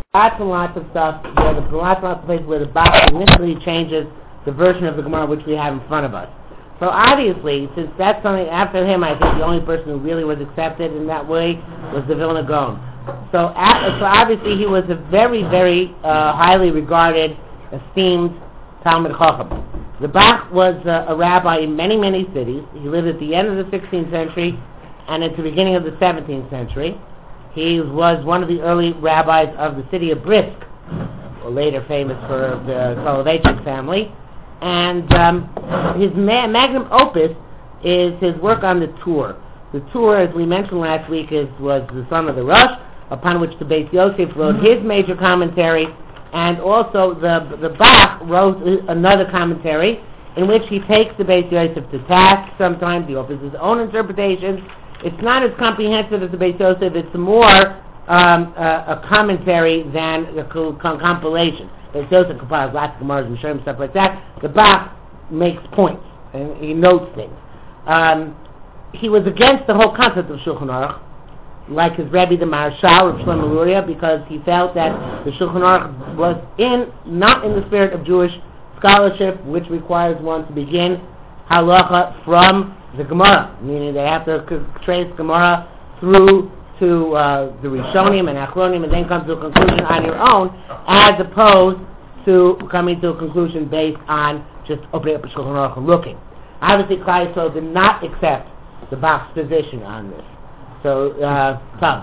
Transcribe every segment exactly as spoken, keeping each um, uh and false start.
lots and lots of stuff, where the, lots and lots of places where the Bach significantly changes the version of the Gemara which we have in front of us. So obviously, since that's something, after him, I think the only person who really was accepted in that way was the Vilna Gaon. So, so obviously he was a very, very uh, highly regarded, esteemed Talmid Chacham. The Bach was uh, a rabbi in many, many cities. He lived at the end of the sixteenth century and at the beginning of the seventeenth century. He was one of the early rabbis of the city of Brisk, or later famous for the Soloveitchik family. And um, his ma- magnum opus is his work on the Tur. The Tur, as we mentioned last week, is was the son of the Rosh, upon which the Beis Yosef wrote his major commentary, and also the the Bach wrote another commentary in which he takes the Beis Yosef to task. Sometimes he offers his own interpretations. It's not as comprehensive as the Beis Yosef. It's more um, a, a commentary than a co- com- compilation. Beis Yosef compiles lots of Gemaras and Shem, stuff like that. The Bach makes points and he notes things. Um, he was against the whole concept of Shulchan Aruch, like his Rebbe, the Maharshal of Shlomo Luria, because he felt that the Shulchan Aruch was in not in the spirit of Jewish scholarship, which requires one to begin halacha from the Gemara, meaning they have to c- trace Gemara through to uh, the Rishonim and Achronim and then come to a conclusion on your own, as opposed to coming to a conclusion based on just opening up a Shulchan Aruch and looking. Obviously, Klal Yisrael did not accept the Bach's position on this. So, uh, Tom.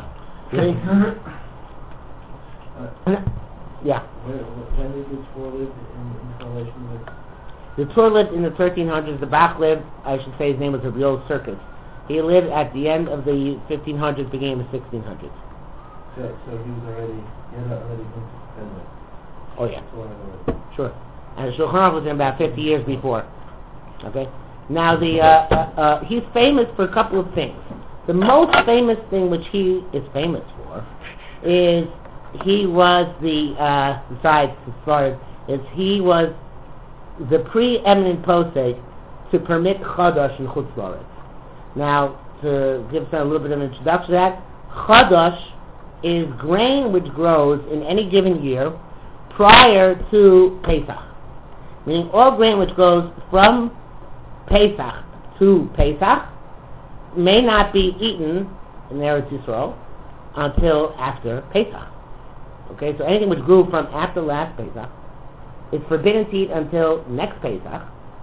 Yeah. When did the Tur live in, in relation with? The Tur lived in the thirteen hundreds. The Bach lived, I should say his name was Rabbi Circus. He lived at the end of the fifteen hundreds, beginning of the sixteen hundreds. So, so he was already, he had already been suspended. Oh, yeah. Sure. And the Shulchan Aruch was in about fifty years before. Okay? Now, the uh, uh, uh, he's famous for a couple of things. The most famous thing which he is famous for is he was the, uh, besides as far as, is he was the preeminent posek to permit Chadash in Chutz La'aretz. Now, to give a little bit of an introduction to that, Chadash is grain which grows in any given year prior to Pesach. Meaning all grain which grows from Pesach to Pesach may not be eaten in Eretz Yisrael until after Pesach. Okay, so anything which grew from after last Pesach is forbidden to eat until next Pesach,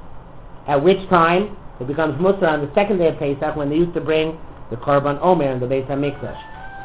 at which time it becomes mussar on the second day of Pesach when they used to bring the Korban Omer in the Beis HaMikdash.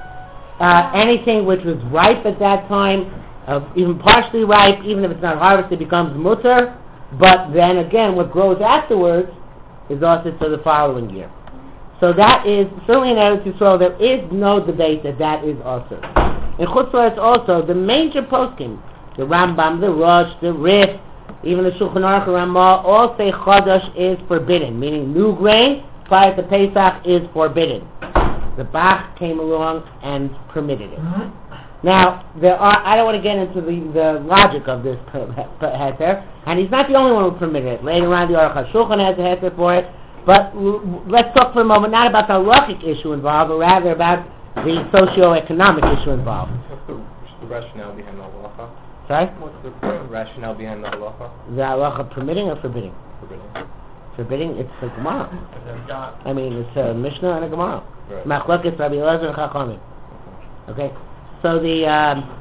Uh, anything which was ripe at that time, uh, even partially ripe, even if it's not harvested, becomes mussar, but then again what grows afterwards is also to the following year. So that is, certainly in Eretz Yisrael, there is no debate that that is also. In Chutz La'aretz also, the major poskim, the Rambam, the Rosh, the Rif, even the Shulchan Aruch, Ramah, all say Chadash is forbidden, meaning new grain prior to Pesach is forbidden. The Bach came along and permitted it. Now, there are, I don't want to get into the, the logic of this heter, and he's not the only one who permitted it. Later on, the Aruch HaShulchan has a heter for it, but l- let's talk for a moment not about the halachic issue involved, but rather about the socio-economic issue involved. What's the, the rationale behind the halacha? Sorry? What's the rationale behind the halacha? The halacha permitting or forbidding? Forbidding. Forbidding, it's a Gemara. I mean, it's a Mishnah and a Gemara. Machlokes Rabbi Elazar and Chachamim. Okay? So the, um,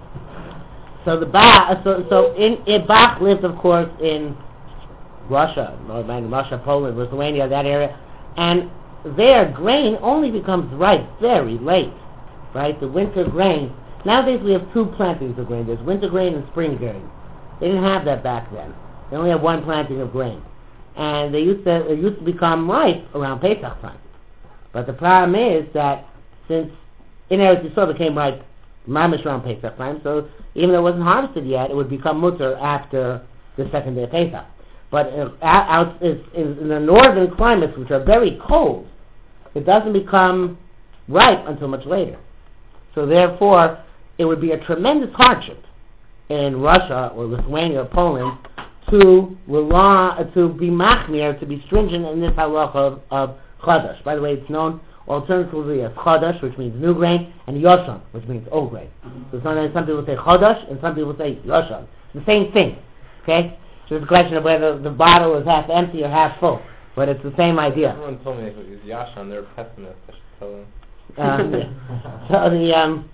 so the Bach, so, so in, in Bach lived, of course, in Russia, Northern Russia, Poland, Lithuania, that area, and there grain only becomes ripe very late, right? The winter grain. Nowadays we have two plantings of grain. There's winter grain and spring grain. They didn't have that back then. They only have one planting of grain, and they used to it used to become ripe around Pesach time. But the problem is that since in Eretz Yisrael became ripe mamish around Pesach time, so even though it wasn't harvested yet, it would become mutter after the second day of Pesach. But uh, out in, in the northern climates, which are very cold, it doesn't become ripe until much later. So therefore, it would be a tremendous hardship in Russia or Lithuania or Poland to rely, to be machmir, to be stringent in this halacha of, of chadash. By the way, it's known Alternatively, as Chadash, which means new grain, and Yoshan, which means old grain. So sometimes some people say Chadash, and some people say Yoshan. The same thing, okay? So it's a question of whether the bottle is half empty or half full, but it's the same idea. Everyone told me if it was Yashan, they're pessimists. I should tell them. Um, yeah. So the um,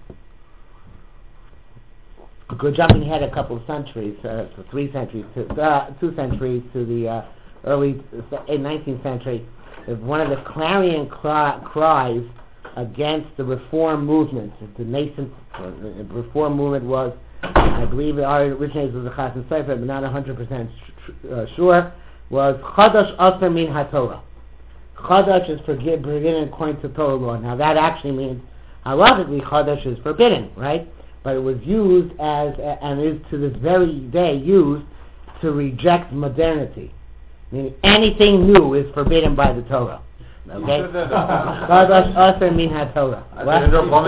we're jumping ahead a couple of centuries, uh, so three centuries, to, uh, two centuries to the uh, early nineteenth century. One of the clarion cry, cries against the reform movement, the nascent uh, the reform movement was, I believe it originated with the Chasam Sofer, but not one hundred percent sh- uh, sure, was Chadash Aser Min HaTorah. Chadash is forbidden according to Torah law. Now that actually means, halachically, Chadash is forbidden, right? But it was used as, and is to this very day used to reject modernity. Meaning anything new is forbidden by the Torah. Okay? Chadash Aser Min HaTorah. What?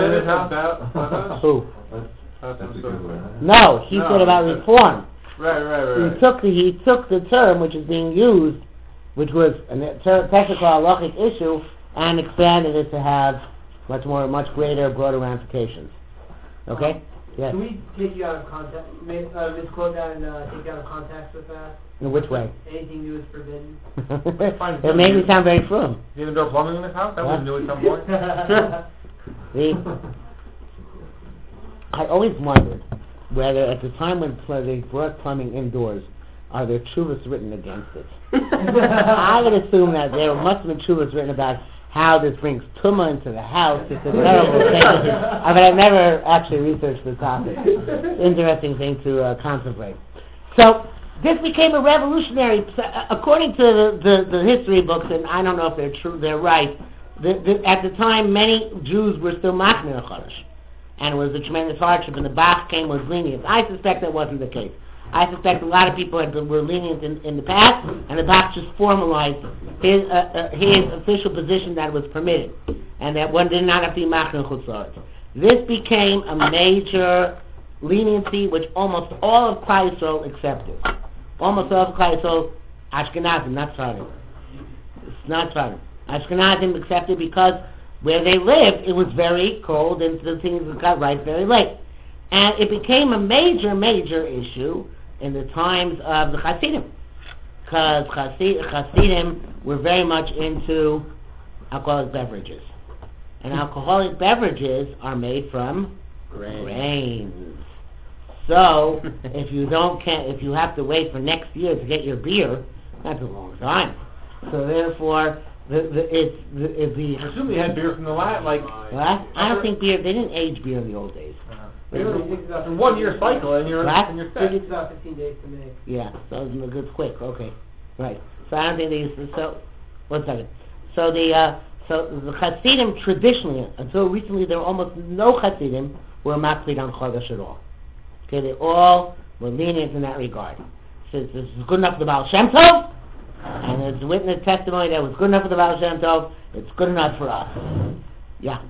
Who? No, he No, said about reform. Right, right, right. He took the he took the term which is being used, which was a ter- technical halachic issue, and expanded it to have much more, much greater, broader ramifications. Okay? Yes. Can we take you out of context, make, uh, misquote that and uh, take you out of context with that? In which way? Anything new is forbidden. It made me sound very frum. You have indoor plumbing in this house? That was new at some point. The, I always wondered whether at the time when pl- they brought plumbing indoors, are there tshuvas written against it? I would assume that there must have been tshuvas written about how this brings tumah into the house. It's a terrible thing. I mean, I've never actually researched the topic. Interesting thing to uh, contemplate. So this became a revolutionary. According to the, the, the history books, and I don't know if they're true, they're right. The, the, at the time, many Jews were still machmir chodesh, and it was a tremendous hardship. And the Bach came with lenience. I suspect that wasn't the case. I suspect a lot of people had been, were lenient in, in the past, and the Bach just formalized his uh, uh, his official position that it was permitted, and that one did not have to be machmir chutzlaret. This became a major leniency, which almost all of Klal Yisrael accepted. Almost all of Klal Yisrael, Ashkenazim, not Sfardim. It's not Sfardim. Ashkenazim accepted because where they lived, it was very cold, and the things got ripe very late. And it became a major, major issue in the times of the Hasidim, because Hasidim were very much into alcoholic beverages, and alcoholic beverages are made from Grain. grains. So if you don't, can if you have to wait for next year to get your beer, that's a long time. So therefore, the the it's the, it's the I assume they had beer from the last, like, what? I don't think beer. They didn't age beer in the old days. it's a one-year cycle, and you're, What? and you're It set. takes about fifteen days to make. Yeah, so it's good, quick. Okay, right. So I don't think they used to. So one second. So the uh, so the Hasidim traditionally, until recently, there were almost no Hasidim who were makpid on Chodesh at all. Okay, they all were lenient in that regard. So this is good enough for the Baal Shem Tov, and it's witness testimony that was good enough for the Baal Shem Tov. It's good enough for us. Yeah.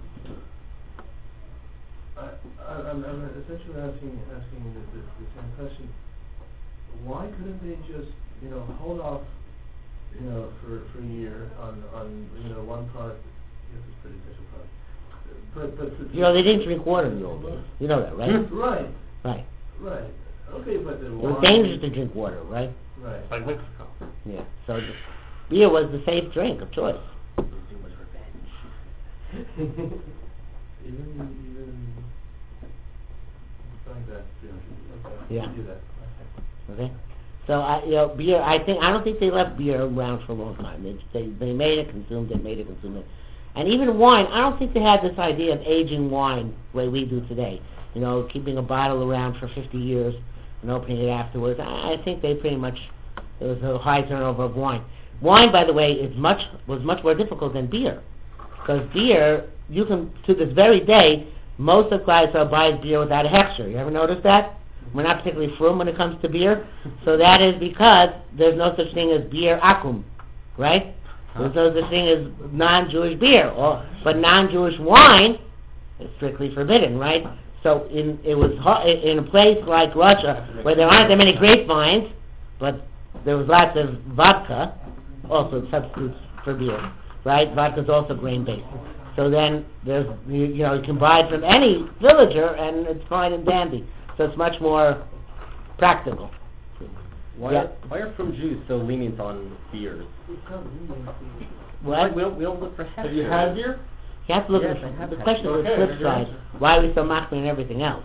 I, I'm, I'm essentially asking asking the, the, the same question. Why couldn't they just, you know, hold off, you know, for, for a year on, on you know one product? Yes, it's pretty special product. But but to, You know, they didn't drink water in the old days. You know that, right? right, Right. right. Okay, but the It was wine- dangerous to drink water, right? Right. Like Mexico. Yeah. So the beer was the safe drink of choice. even even like that. Okay. Yeah. Do that. Okay. So I, you know, beer. I think I don't think they left beer around for a long time. They they, they made it, consumed it, made it, consumed it, and even wine. I don't think they had this idea of aging wine the way we do today. You know, keeping a bottle around for fifty years and opening it afterwards. I, I think they pretty much there was a high turnover of wine. Wine, by the way, is much was much more difficult than beer, because beer you can to this very day most of Klal Yisrael buys beer without a hechsher. You ever notice that? We're not particularly frum when it comes to beer. So that is because there's no such thing as beer akum, right? There's no such thing as non-Jewish beer. Or, but non-Jewish wine is strictly forbidden, right? So in it was ho- in a place like Russia where there aren't that many grapevines, but there was lots of vodka, also substitutes for beer, right? Vodka is also grain-based. So then there's you, you know you can buy it from any villager and it's fine and dandy. So it's much more practical. Why, Yeah. are, why are from Jews so lenient on beers? What? We don't, we don't look for hefty. Have you had beer? You have to look Yes, at I have the had question it. is the Okay, flip there's your side. answer. Why are we so machmir and everything else?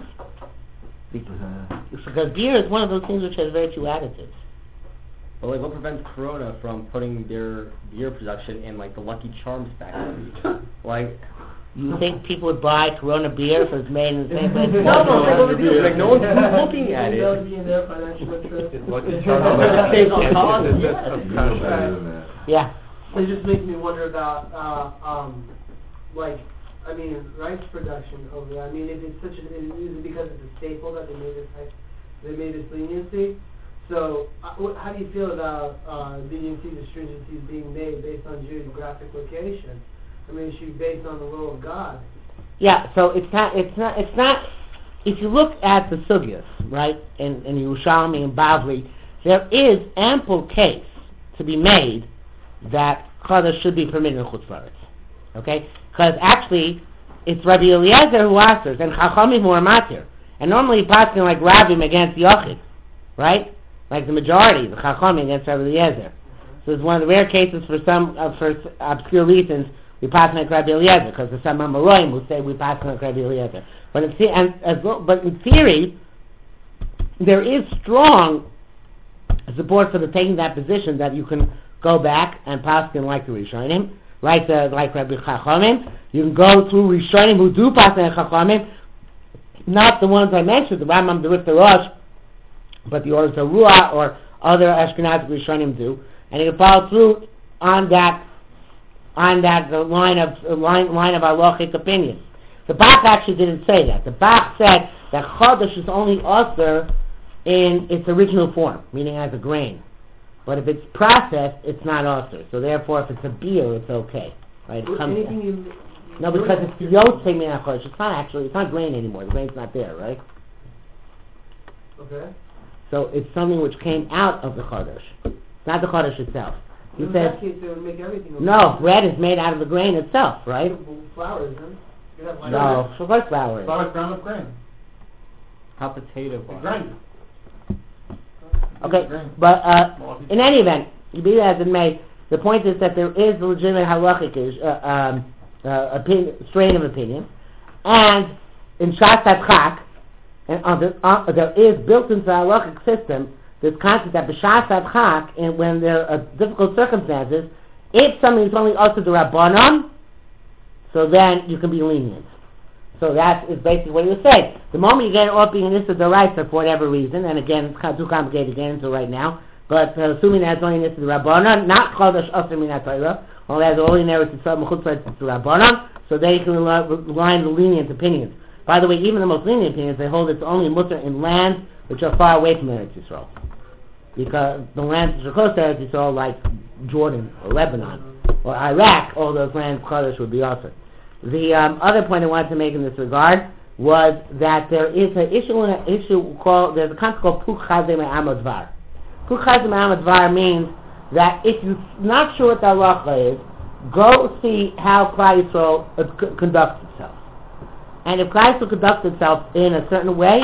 Because beer is one of those things which has very few additives. But like, what prevents Corona from putting their beer production in like the Lucky Charms factory? Like, You think people would buy Corona beer if it's made in the same place? no, no, like, what we do is, like, no one's looking at That would it. be in their financial interest. It's Lucky It Charms. stays on top. It's- Yeah. it's- it's kind of better than that. Yeah. It just makes me wonder about, uh, um, like, I mean, rice production over there. I mean, if it's such a, is it because it's a staple that they made this, like, they made this leniency? So, uh, wh- how do you feel about uh, leniency, the stringencies being made based on geographic location? I mean, it should be based on the will of God. Yeah, so it's not, it's not, it's not, if you look at the sugyas, right, in, in Yerushalmi and Bavli, there is ample case to be made that Chodesh should be permitted in Chutz La'aretz. Okay? Because actually, it's Rabbi Eliezer who answers, and Chachamim who are matir. And normally passing like Rabbim against Yochid, right? Like the majority, the Chachamim against Rabbi Eliezer. So it's one of the rare cases for some, uh, for obscure reasons, we pass like Rabbi Eliezer, because there's some Amoraim who say we pass like Rabbi Eliezer. But in, the- and, as well, but in theory, there is strong support for the taking that position that you can go back and pass in like the Rishonim, like the like Rabbi Chachamim. You can go through Rishonim who do pass in Chachamim, not the ones I mentioned, the Rambam, the Rifta Rosh, but the Or Zarua or other Ashkenazic Rishonim do, and you can follow through on that on that the line of the line line of halachic opinion. The Bach actually didn't say that. The Bach said that Chodesh is only usher in its original form, meaning as a grain. But if it's processed, it's not usher. So therefore, if it's a beer, it's okay. Right? It Well, comes, anything you, no, because it's Yotzei Min HaChodesh. It's not actually, it's not grain anymore. The grain's not there, right? okay. So it's something which came out of the Chodesh. It's not the Chodesh itself. He In says, that case, they would make everything. okay. no, bread is made out of the grain itself, right? Flour, isn't it? You have like No, of course flour is. It's like ground up grain. How potato It's bar. grind. Okay, Grain. but uh, in any event, be that as it may, the point is that there is a legitimate halachic uh, um, uh, opinion, strain of opinion, and in Shas Chak, and on the, uh, there is built into the halachic system this concept that b'Shas Chak, and when there are difficult circumstances, if something is only also the Rabbanon, so then you can be lenient. So that is basically what you say. The moment you get it off being this is the right for whatever reason, and again, it's kind of too complicated to get into right now, but uh, assuming that's only this is the Rabbanon, not Chodesh Asher Min HaTorah, only as only there is the Mechutz La'aretz the Rabbanon, so they can rely on the lenient opinions. By the way, even the most lenient opinions, they hold it's only mutter in lands which are far away from Eretz Yisrael. Because the lands which are close to Eretz Yisrael, like Jordan or Lebanon or Iraq, all those lands, Chodesh would be also. The um, other point I wanted to make in this regard was that there is an issue, an issue called, there's a concept called Puk Chazim Amodvar. Puk Chazim Amodvar means that if you're not sure what the halacha is, go see how Klal Yisrael uh, c- conducts itself. And if Klal Yisrael conducts itself in a certain way,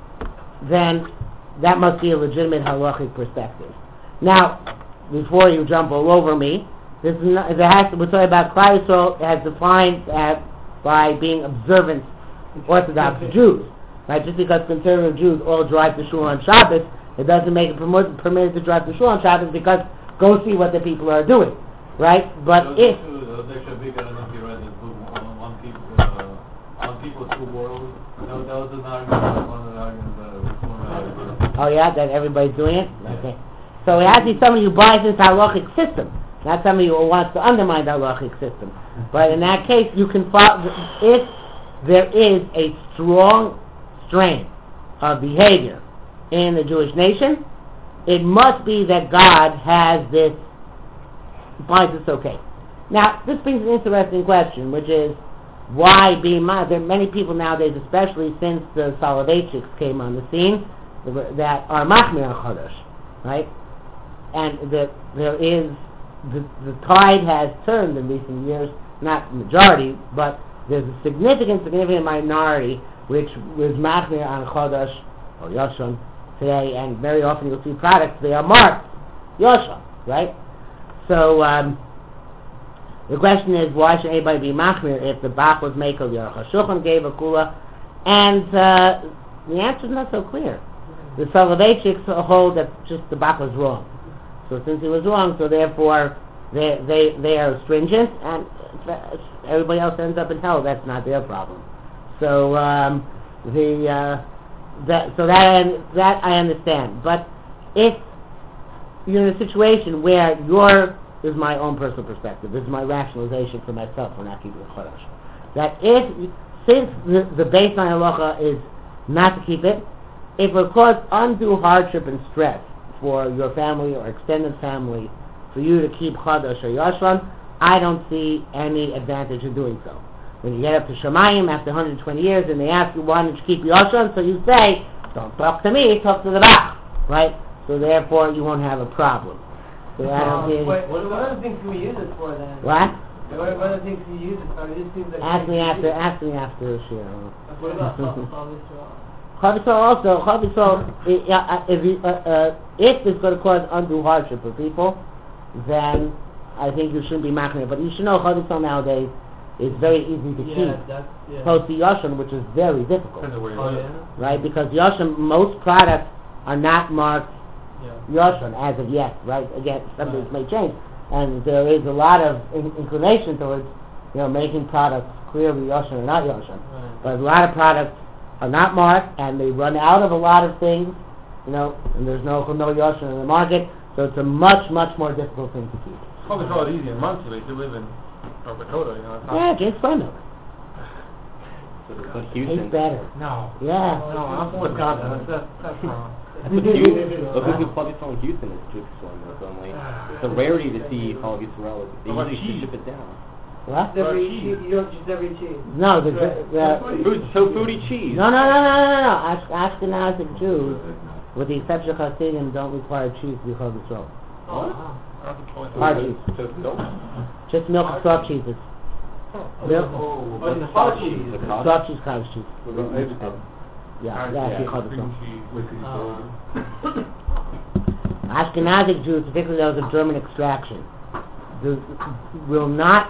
then that must be a legitimate halachic perspective. Now, before you jump all over me, this is not, there has to, we're talking about Klal Yisrael as defined uh, by being observant Orthodox Jews. Right? Just because conservative Jews all drive to shul on Shabbos, it doesn't make it permit, permitted to drive to shul on Shabbos because go see what the people are doing. Right? But if... There should be going to be right in one people, uh, one people, two worlds. That was an argument, one of the arguments, uh, Oh yeah, that everybody's doing it? Okay. So it has to be somebody who buys into halachic system, not somebody who wants to undermine the halachic system. But in that case, you can follow, if there is a strong strain of behavior in the Jewish nation, it must be that God has this, finds this okay. Now, this brings an interesting question, which is, why be ma? There are many people nowadays, especially since the Soloveitchiks came on the scene, that are machmir al Chodesh, right? And that there is, the, the tide has turned in recent years not majority, but there's a significant, significant minority which was machmir on Chodesh or Yoshon today, and very often you'll see products, they are marked Yoshon, right? So, um, the question is, why should anybody be machmir if the Bach was Mekel, the Aruch HaShulchan gave a kula? And uh, the answer is not so clear. The Soloveitchiks hold that just the Bach was wrong. So since he was wrong, so therefore they they they are stringent, and everybody else ends up in hell. That's not their problem. So um, the uh, that so that that I understand. But if you're in a situation where your this is my own personal perspective, this is my rationalization for myself when I keep the Chodesh, that if since the, the baseline halacha is not to keep it, if it will cause undue hardship and stress for your family or extended family for you to keep Chodesh or Yoshon, I don't see any advantage in doing so. When you get up to Shemayim after one hundred twenty years and they ask you why did you keep Yoshon, so you say, don't talk to me, talk to the Bach, right? So therefore you won't have a problem. So I don't see any... Wait, what other things can we use it for then? What? What other things can you use it for? It just seems like... Ask me after, ask me after the share. What about Chavisol? Chavisol also, Chavisol, if, uh, uh, if it's going to cause undue hardship for people, then I think you shouldn't be machmir. But you should know Chavisol nowadays is very easy to Yeah, keep. that's... Yeah. Opposed to Yoshon, which is very difficult. Depends on where you Oh, live. yeah? Right? Because Yoshon, most products are not marked Yeah. Yoshon as of yet, right? Again, some things may change. And there is a lot of in- inclination towards, you know, making products clearly Yoshon or not Yoshon. Right. But a lot of products are not marked, and they run out of a lot of things, you know, and there's no no Yoshon in the market, so it's a much, much more difficult thing to keep. Probably all easy in Muncie, but you live in North Dakota, you know. It's not, Yeah, drink soy milk. But Houston, Tastes better. no. Yeah. No, I'm from Wisconsin. That's, that's wrong. but Houston, look who's Chavisol in Houston is drink soy milk only. It's a rarity to see Chavisol. They What about usually cheese? ship it down. What? Every, cheese. you, you don't use every cheese. No, the, the, Food, so foodie cheese. no, no, no, no, no, no. Ash- Ashkenazic Jews, with the exception of Hasidim, don't require cheese to be called the soul. Oh, Hard cheese. Just milk? Just milk and soft cheeses. Milk, oh, oh, the hard cheese. The cost? soft cheese, cottage cheese. What about Edgecombe? Yeah, that's actually called the cream soul. cheese. Uh, Ashkenazic Jews, particularly those of German extraction, the, will not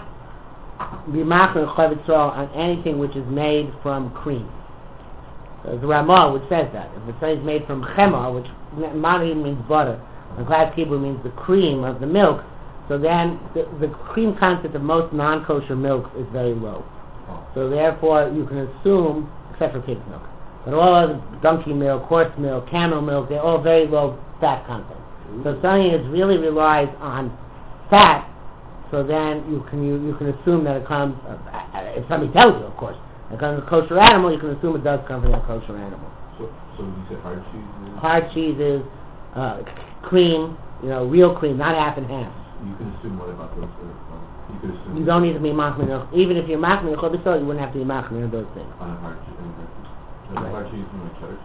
be machmir Chavisol on anything which is made from cream. There's a Ramah which says that. If it's made from chema, which mani means butter, and class Hebrew means the cream of the milk, so then the, the cream content of most non-kosher milks is very low. So therefore you can assume, except for pig's milk, but all other donkey milk, horse milk, camel milk, they're all very low fat content. So something that really relies on fat, so then you can you, you can assume that it comes, uh, uh, if somebody tells you, of course, it comes from a kosher animal, you can assume it does come from a kosher animal. So, so you said hard cheese? Hard cheeses, uh, cream, you know, real cream, not half and half. You can assume what about those? Uh, you could assume You don't need to be machmir. Even if you're machmir Chavisol, you wouldn't have to be machmir those things. on a hard cheese. And Right. hard cheese and like cheddar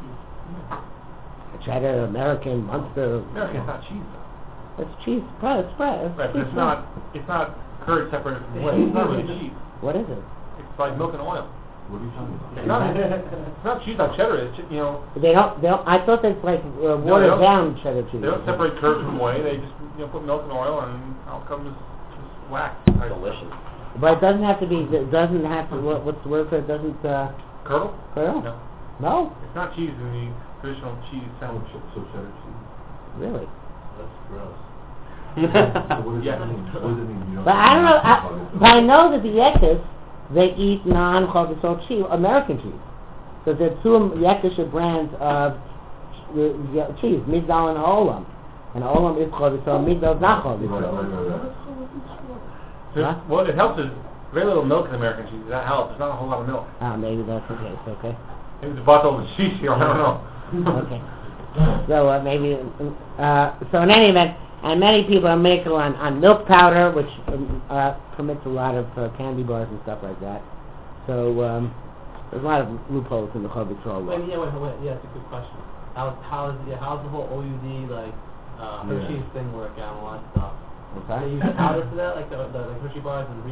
cheese. Cheddar, American, Munster. American's not cheese though. It's cheese. Pro- It's spread. It's Right, but cheese it's not, it's not curd separated from whey. It's not really cheese. What is it? It's like milk and oil. What are you talking It's about? not, it's not cheese like cheddar. It's, you know, They don't. They don't. I thought that's like uh, they watered don't. down cheddar cheese. they don't separate curd from whey. They just, you know, put milk and oil and out comes just wax. type Delicious. But it doesn't have to be. It doesn't have to. What, what's the word for it? Doesn't. Uh, Curdle? curdle? No. No. It's not cheese in the traditional cheese Oh, sandwich. ch- so cheddar cheese. Really. That's gross. So what does Yeah. that mean? What does it mean? You don't But I don't know. I, call it but I know that the Yekish, they eat non-Chavisol cheese, American cheese. So there are two Yekish brands of the, the cheese, Migdal and Olam. And Olam is Chavisol, Migdal is not Right, right, Chavisol. right, right. There's- Huh? What it helps is very little milk in American cheese. That helps. There's not a whole lot of milk. Ah, maybe that's the case. Okay. Maybe the bottle of cheese here. I don't know. Okay. So uh, maybe. Uh, so in any event, and many people are making on, on milk powder, which um, uh, permits a lot of uh, candy bars and stuff like that. So um, there's a lot of loopholes in the Chavisol law. Wait, yeah, wait, wait, yeah, it's a good question. How how is yeah, how's the whole O U D like uh, Hershey's thing work out and all that stuff? Okay. They use powder for that, like the, the like Hershey bars and Reese's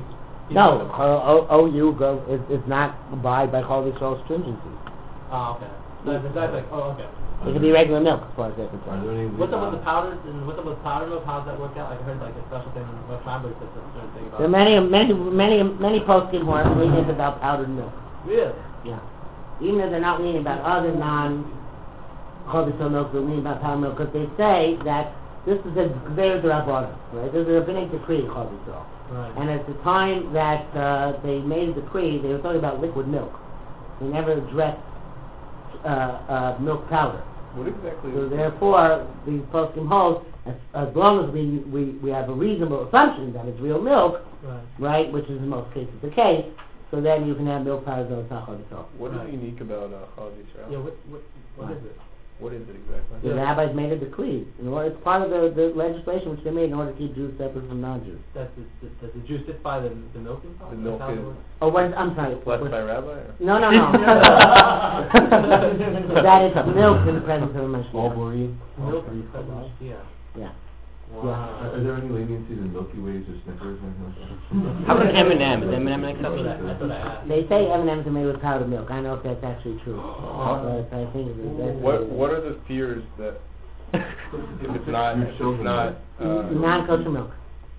No, O- O- OU go, is, is not abide by Chol Yisrael stringencies. Oh, okay. So that's, that's like, oh, okay. It could be regular milk, as far as they're Are concerned. there any? What's up with the powders and what's up with powder milk? How does that work out? Like I heard like a special thing in West Hamburg said a certain thing about There are many, many, many, many posting who are lenient about powdered milk. Really? Yeah. Even if they're not leaning about other non Chol Yisrael milk, they're leaning about powdered milk because they say that this is a very Rabbanah, right? There's a rabbinic decree in Chol Yisrael. Right. And at the time that uh, they made a decree, they were talking about liquid milk. They never addressed uh, uh, milk powder. What exactly? So therefore, these poskim hold, as, as long as we, we, we have a reasonable assumption that it's real milk, Right. right, which is in most cases the case, so then you can have milk powder though it's not Chol Yisrael. What is Right. unique about uh, Chol Yisrael? Yeah. What what what is it? What is it exactly? The rabbis made a decree. In order, it's part of the, the legislation which they made in order to keep Jews separate from non-Jews. Does the, does the juice sit by the the milking part? The milk That's how it is- works? Oh, what, I'm sorry. Blessed what- by Rabbi? Or? No, no, no. That is milk in the presence of a Mashiach. Mulberry? Milk Mulberry is color? yeah. Yeah. Wow. Are are there any leniencies in Milky Ways or Snickers or anything like that? How about M and M? Is M and M an That's what I, exception? that's what I asked. They say M and M's are made with powdered milk. I don't know if that's actually true. But I think that's What What are the fears that if it's not Your if it's children not uh, non-kosher milk.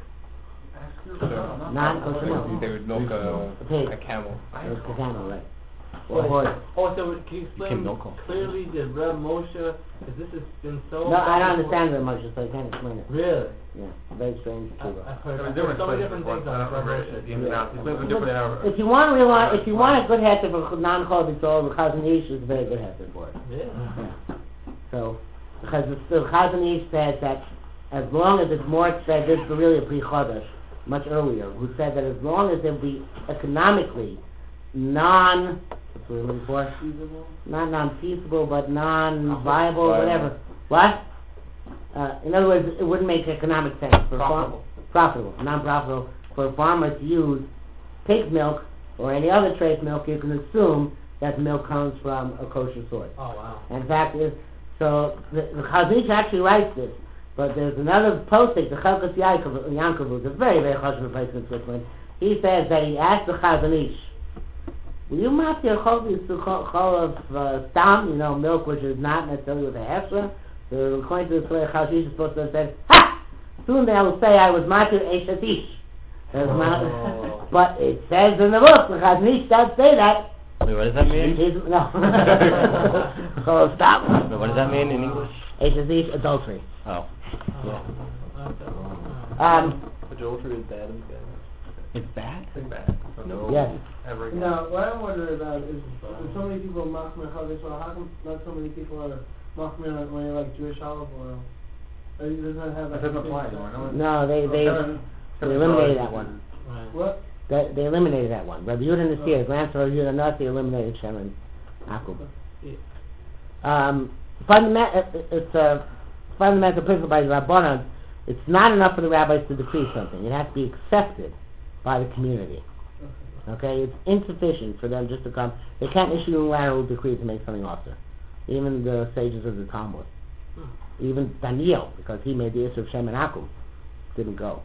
so Non-kosher milk. they would milk a, Pig. a camel? It's the camel, right? Wait, Or horse. oh, so can you explain can milk 'em. clearly the Reb Moshe? Because this has been so. No, I don't understand very much, so I can't explain it. Really? Yeah, very strange. I, too. I've heard, There was I've heard different so many explanations different for it, things but I on don't remember Reb it, the Moshe. ins and outs. It's a little bit different in our. If you want to realize, if you want a good heter for non-chol b'tzol, the Chazon Ish is a very good heter for it. Yeah. Yeah. So, because the Chazon Ish says that as long as it's more, said this is really a pre-chodesh, much earlier, who said that as long as it be economically non, what's the word I'm looking for? Not non-feasible, but non-viable, Viable. whatever. What? Uh, in other words, it wouldn't make economic sense for Profitable. Farm, profitable, non-profitable for a farmer to use pig milk or any other trace milk. You can assume that the milk comes from a kosher source. Oh wow. In fact, is so the, the Chazon Ish actually writes this, but there's another posting, the Chelkas Yaakov, Yankov, who's a very, very chashuv place in Switzerland. He says that he asked the Chazon Ish, will you map your chol of uh, stam, you know, milk which is not necessarily with a hefsher? So according to the Torah, Chazon Ish is supposed to have said, ha! Soon they will say I was matir eshet ish. That's not- Oh. But it says in the book, the Chazon Ish does say that. Wait, what does that mean? He's, no. So stop. Wait, what does that mean in English? Eshet ish, adultery. Oh. Yeah. Um, Adultery is bad and bad. It's bad? Think bad. So no. yes. Ever again. Now, what I wonder about is, there's so many people machmir chol Yisrael, how come not so many people are machmir on when like Jewish olive oil? Or it does not have That like doesn't a big apply set- anymore, no? No, they they, Kevin- they Kevin eliminated Charles that one. Right. What? They, they eliminated that one. Rabbi Yehuda Nasir, grandson of Yehuda Nasir, eliminated Sharon Akub. Yeah. Um, fundament, it's a fundamental principle by the Rabbanan. It's not enough for the rabbis to decree something. It has to be accepted by the community. Okay, it's insufficient for them just to come. They can't issue a unilateral decree to make something awesome. Even the sages of the Talmud, even Daniel, because he made the issue of Shem and Akum, didn't go.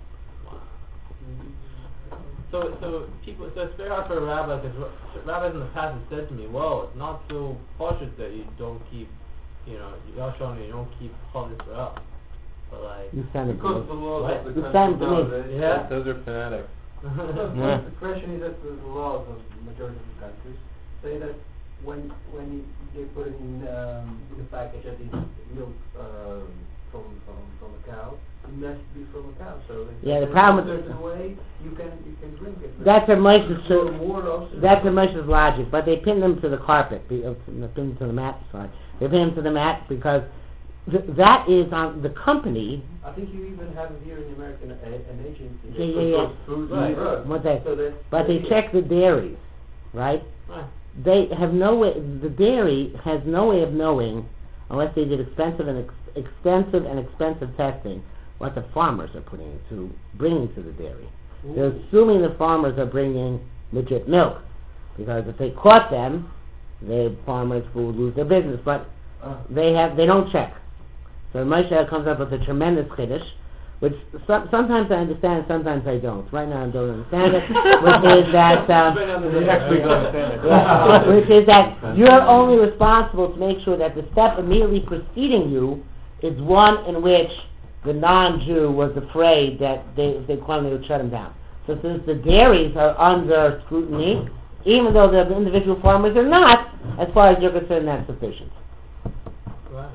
So, so people, so it's very hard for a rabbi because rabbis in the past have said to me, "Well, it's not so cautious that you don't keep, you know, you're showing you don't keep Chol Yisrael." But like, You send it to Because me. the laws What? of the You country send to me. nowadays- Yeah. Those are fanatics. Yeah. The question is that the laws of the majority of the countries say that when when they put it in um, in the package that it's milk um, from from from a cow, it must be from a cow. So if Yeah, the there's problem a with- certain way you can you can drink it. But That's a Moshe's more, more also. that's a Moshe's logic, but they pin them to the carpet, be- uh, they pin them to the mat. Sorry, they pin them to the mat because th- that is on the company. I think you even have it here in America a, an agency. Yeah, yeah, yeah. Foods Right. and drugs. What they, So that, but they yeah. check the dairies, right? right. They have no way. The dairy has no way of knowing, unless they did expensive and ex- extensive and expensive testing, what the farmers are putting into bringing to the dairy. They're assuming the farmers are bringing legit milk, because if they caught them, the farmers would lose their business. But Uh, they have they don't check. So Moshe comes up with a tremendous chiddush, which some, sometimes I understand, sometimes I don't. Right now I don't understand it, which is that um, Next week I'll understand it. yeah, which is that you're only responsible to make sure that the step immediately preceding you is one in which the non-Jew was afraid that they, if they claimed they would shut him down. So since the dairies are under scrutiny, even though the individual farmers are not, as far as you're concerned, that's sufficient. Right.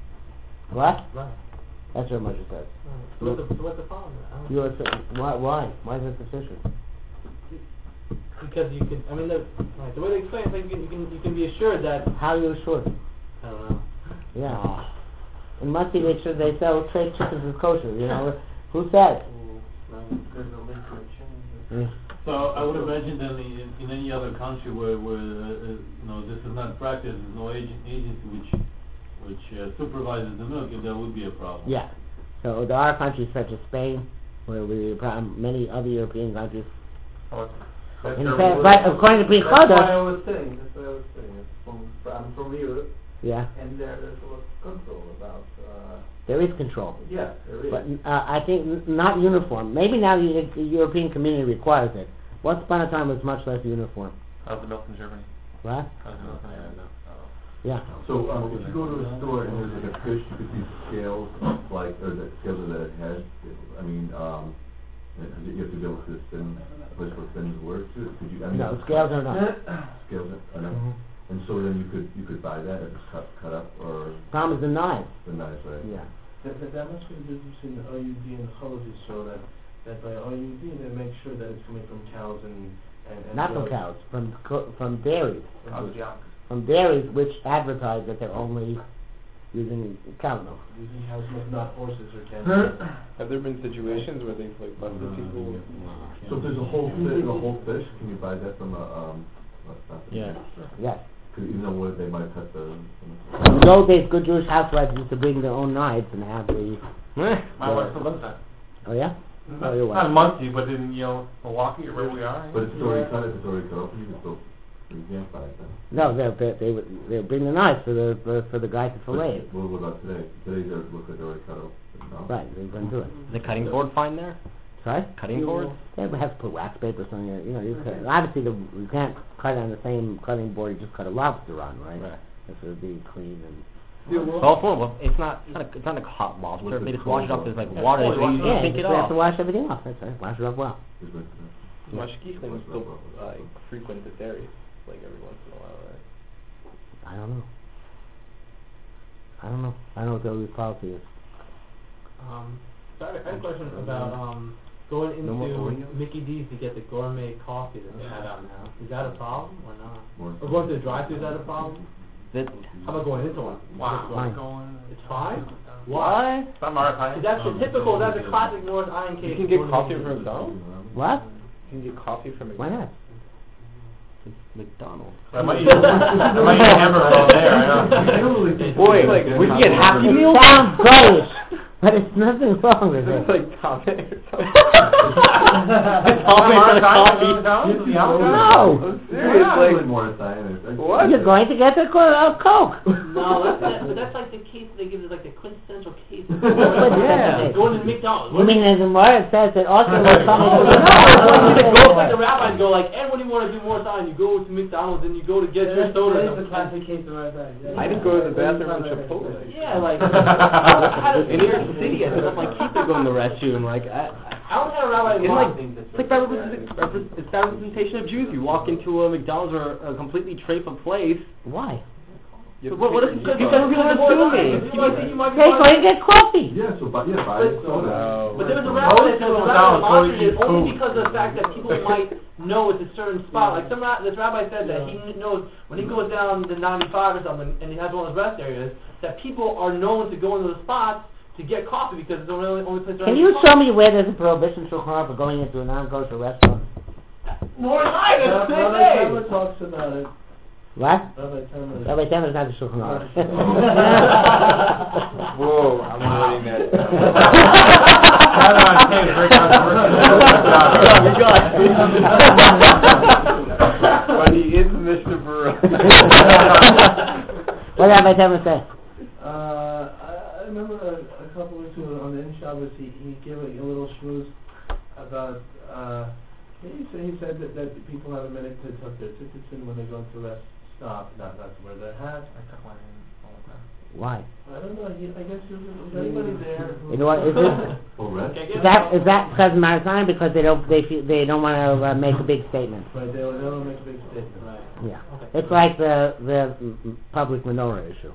What? Right. That's what Moshe says. So what's the, what's the problem? I don't You are saying, why? Why? Why is it sufficient? Because you can, I mean, the, right, the way they explain it, like you can, you can, you can be assured that, How are you assured? I don't know. Yeah. And must be make sure they sell trade chickens as kosher. You know, who says? There's a link to a change. Mm. So I would imagine that in, in any other country where, where uh, uh, you know this is not practiced, there's no agent, agency which which uh, supervises the milk, and that would be a problem. Yeah. So there are countries such as Spain, where we um, many other European countries. Oh, that's In your fact, rule. but according to Brit That's what I Chodesh, was saying, that's what I was saying, it's from, I'm from Europe, yeah, and there, there's a lot of control about, uh, there is control. yeah, there is. But uh, I think n- not uniform. Maybe now the, the European community requires it. Once upon a time it was much less uniform. How's the milk in Germany? What? How's the milk in Germany? Yeah. So, um, if you go to a store and there's like a fish, you can see scales, like, or the scales that it has, I mean, um, and you have to be able to spin, a place where spins work too, could you, I mean. No, scales are not. Scales are, I know. Mhm. And so then you could, you could buy that if it's cut, cut up, or Problem is the knives. the knives, right? Yeah. That, that, that must be the difference between the O U D and the Hology, so that, that by O U D they make sure that it's coming from cows and, and, and Not from goats. cows, from co- from dairies. From goats. From dairies which advertise that they're only using cow milk. Using cow's milk, not horses or camels. Have there been situations where they've like busted people? So if there's a whole fish, a whole fish, can you buy that from a, um, a, a Yeah. Yes. Cause even though what, they might cut the, In the old days, good Jewish housewives used to bring their own knives and have the. My wife still does that. Oh yeah. Not, your not wife. Muncie, but in, you know, Milwaukee or where we are. but it's already cut, if it's already cut open, you can still, you can't buy it then. No, they they they would they would bring the knives for the for, for the guy to fillet it. But What, what about today? Today they look like they're already cut open, no? Right, they wouldn't do it. The cutting board fine there? Sorry. Cutting board? They would have to put wax paper or something. You know, you could, obviously the, you can't cut on the same cutting board you just cut a lobster on, right? Right. This would be clean and. Well, for, well, it's not, it's not, a, it's not like hot lobster. They just wash it up. There's like water. So you Yeah, take you it just have off. to wash everything off. That's right. Wash it off well. Just like that. Mashgichim still uh, like frequent the dairies like every once in a while, right? I don't know. I don't know. I don't know what the O U policy is. Um, so I have a- I have a question about, um, going No more into Oreos? Mickey D's to get the gourmet coffee that they have out now. Is that a problem or not? More- Or going to the drive-thru, is that a problem? That, How about going into one? Wow. Fine. Going. It's fine? Why? It's not Marathon. That's the typical, that's a classic North Iron case. You can get coffee from McDonald's? What? You can get coffee from Why McDonald's. not? it's McDonald's. I might eat, I might eat a hamburger all there. I know. Boy, like, would you get Happy It Meal? sounds gross, but it's nothing wrong with It's it. like Tommy or something. Tommy for the coffee. No. I'm serious, like more Italian. What? You're going to get the co- uh, Coke. No, that's, that, but that's like the case they give us, like the quintessential case. of Yeah. Going to McDonald's. You mean as in more it says that also will come into No, the it's like the rabbis go like, and when you want to do more time, you go to McDonald's and you go to get your soda. That is the classic case of our time. Yeah. I didn't go to the bathroom in Chipotle. Yeah, like, I had a- In New York City, I said, my kids are going to the restroom. Like, I, I don't have a rabbi It's who like, things it's like that represent- repre- it's that representation of Jews. You walk into a McDonald's or a completely treifa place. Why? So what, what if Because because because people are more assuming? time. You might think you might be Hey, more- go and get coffee. Yeah, so buy, yeah, buy But- soda. No. But there was a Most rabbi that says people the down rabbi go monitored eat it only food. because of the fact that people might know it's a certain spot. Like some ra- this rabbi said that he knows when he goes down the ninety-five or something and he has one of those rest areas that people are known to go into those spots to get coffee because it's the only, only place. Can you show me where there's a prohibition so far for going into a non-kosher restaurant? More than Rabbi the same day. Tamer talks about it. What? Rabbi Tamer. Rabbi Tamer is not the Shulchan Aruch. Whoa, I'm reading that. Rather on tape, very controversial. But he is Mister Burrow. What did Rabbi Tamer say? Uh, I, I remember a, a couple weeks ago on the In Shabbos, he, he gave a, a little schmooze about, uh, he said, he said that, that people have a minute to tuck their tzitzits in when they go into rest stop, not, not to wear their hats. I tuck mine in all the time. Why? I don't know, he, I guess, is, is anybody there who... You know what, is this, Oh, rest? is that, is that because of Maritime? Because they don't, they feel, they don't want to uh, make a big statement. Right, they, they don't make a big statement. Right. Yeah. Okay. It's like the, the mm, public menorah issue.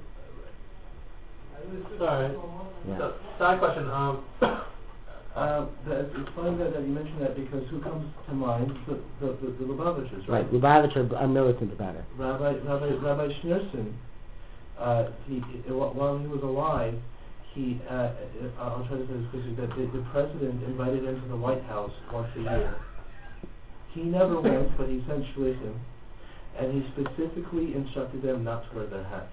Sorry. Yeah. So, side question. Um, Um, that, it's funny that, that you mentioned that because who comes to mind? The, the, the, the Lubavitchers, right? Right. Lubavitch are, are militant about it. Rabbi, Rabbi, Rabbi Schneerson, uh, he, he, while he was alive, he, uh, I'll try to say this quickly, that the, the president invited him to the White House once a year. He never went, but he sent shlichim, and he specifically instructed them not to wear their hats.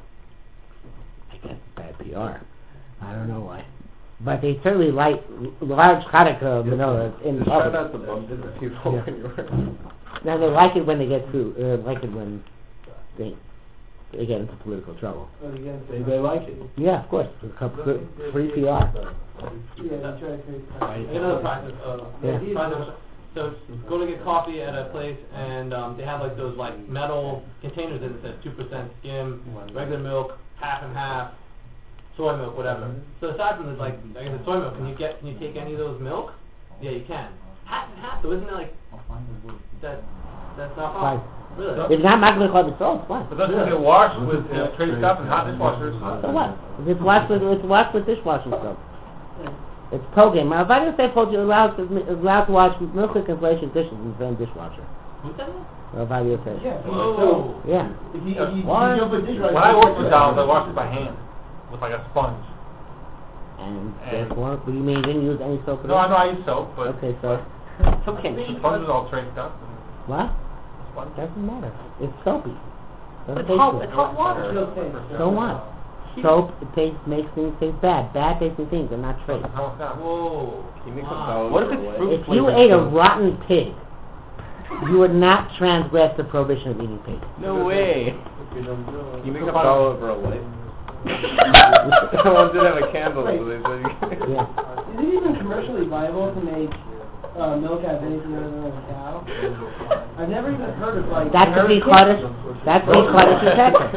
I guess bad P R. I don't know why. But they certainly light large Hanukkah menorahs in Just try public. not to bump into people Yeah. when you're... Now they like it when they get through, uh, like it when they they get into political trouble. But again, they, they like it. Yeah, of course. It's a good free P R. Yeah, they try to create. another practice. Uh, Yeah. practice. So go to get coffee at a place, and um, they have like those like metal containers in it that says two percent skim, regular milk, half and half, soy milk, whatever. So aside from the like, I guess the soy milk, can you get, can you take any of those milk? Yeah, you can. Half and half, though, isn't it like that? That's not Fine. possible. Really? It's not Magna Club itself, it's fine. But that's when they wash with uh, trade stuff and hot dishwashers. So what? It's washed with, it's washed with dishwashing soap. It's Colgate. Now, if I didn't say told you allowed to, allowed to wash milk inflation dishes in the same dishwasher. Who said that? Well, if I didn't say. Yeah. Whoa. Yeah. If you, if you, Why? you don't put dishwasher- When I worked with McDonald's, I washed it by hand with like a sponge. And And- therefore, what do you mean you didn't use any soap at No, all? I know I use soap, but Okay, so. It's okay. the sponge is all trade stuff. And What? sponge. Doesn't matter. It's soapy. Doesn't It's taste hot, good. it's hot water. So what? Soap it tastes, makes things taste bad. Bad tasting things are not trace. How is that? Whoa. Can you make Wow. some What if it's fruit If you flavored ate a soap? rotten pig, you would not transgress the prohibition of eating pig. No way. Can you make a bottle over a light? Someone did have a candle, so they said you can. Yeah. Is it even commercially viable to make uh, milk out of anything other than a cow? I've never even heard of like. That's what we call it. That's what we call it detector.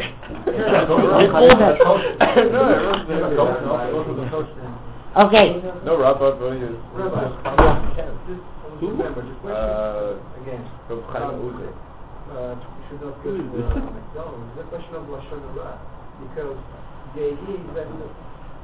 Okay. No, Rob, Rob, what do you... Remember, the question, Uh, again, Reb Chaim Uzer. uh, we should not go to the McDonald's, the question of Lashon Hara, because the idea is that look,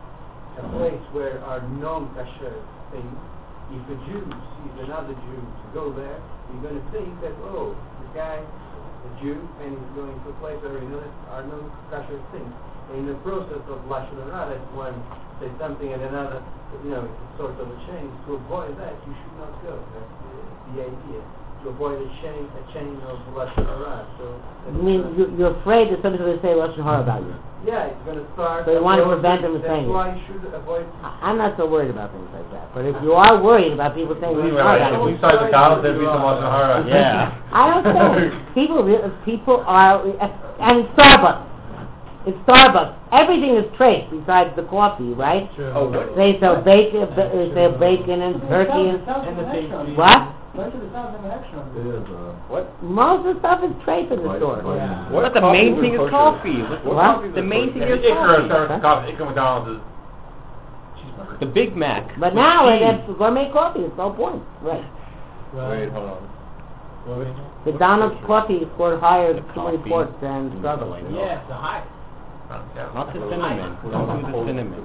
a place where are non-kasher things, if a Jew sees another Jew to go there, you're going to think that, oh, this guy, a Jew, and he's going to a place where you know, are non-kasher things. And in the process of Lashon Hara, that's one say something and another, you know, it's sort of a chain. To avoid that, you should not go. That's the, the idea. To avoid a chain, a chain of Lashon Hara. So, You mean you, you're afraid that somebody's going to say Lashon Hara about you? yeah, it's going to start. So you want to approaching- prevent them from that's saying it. why you should avoid. I- I'm not so worried about things like that. But if you are worried about people saying Lashon Hara about We you, started McDonald's, there'd be some Lashon Hara. Yeah. I don't say people. re- People are, and Starbucks. It's Starbucks. Everything is traced besides the coffee, right? True. Oh, what? They sell bacon. They sell bacon and turkey and And the pastry. what? Went to the south and the extra. It is, uh, What? Most of the stuff is traced in the Right, store. right. Yeah. What But the coffees main are thing is kosher? coffee. What What? coffees The are main kosher? thing is Iker coffee. serves coffee. Iker McDonald's is cheeseburger. The Big Mac. But with now it cheese. has gourmet coffee. It's no point. Right. Wait, hold on. The Donald's coffee scored higher The too many coffee. ports than Starbucks. Like, Yeah, the high. Yeah. Not the cinnamon. Don't do the cinnamon.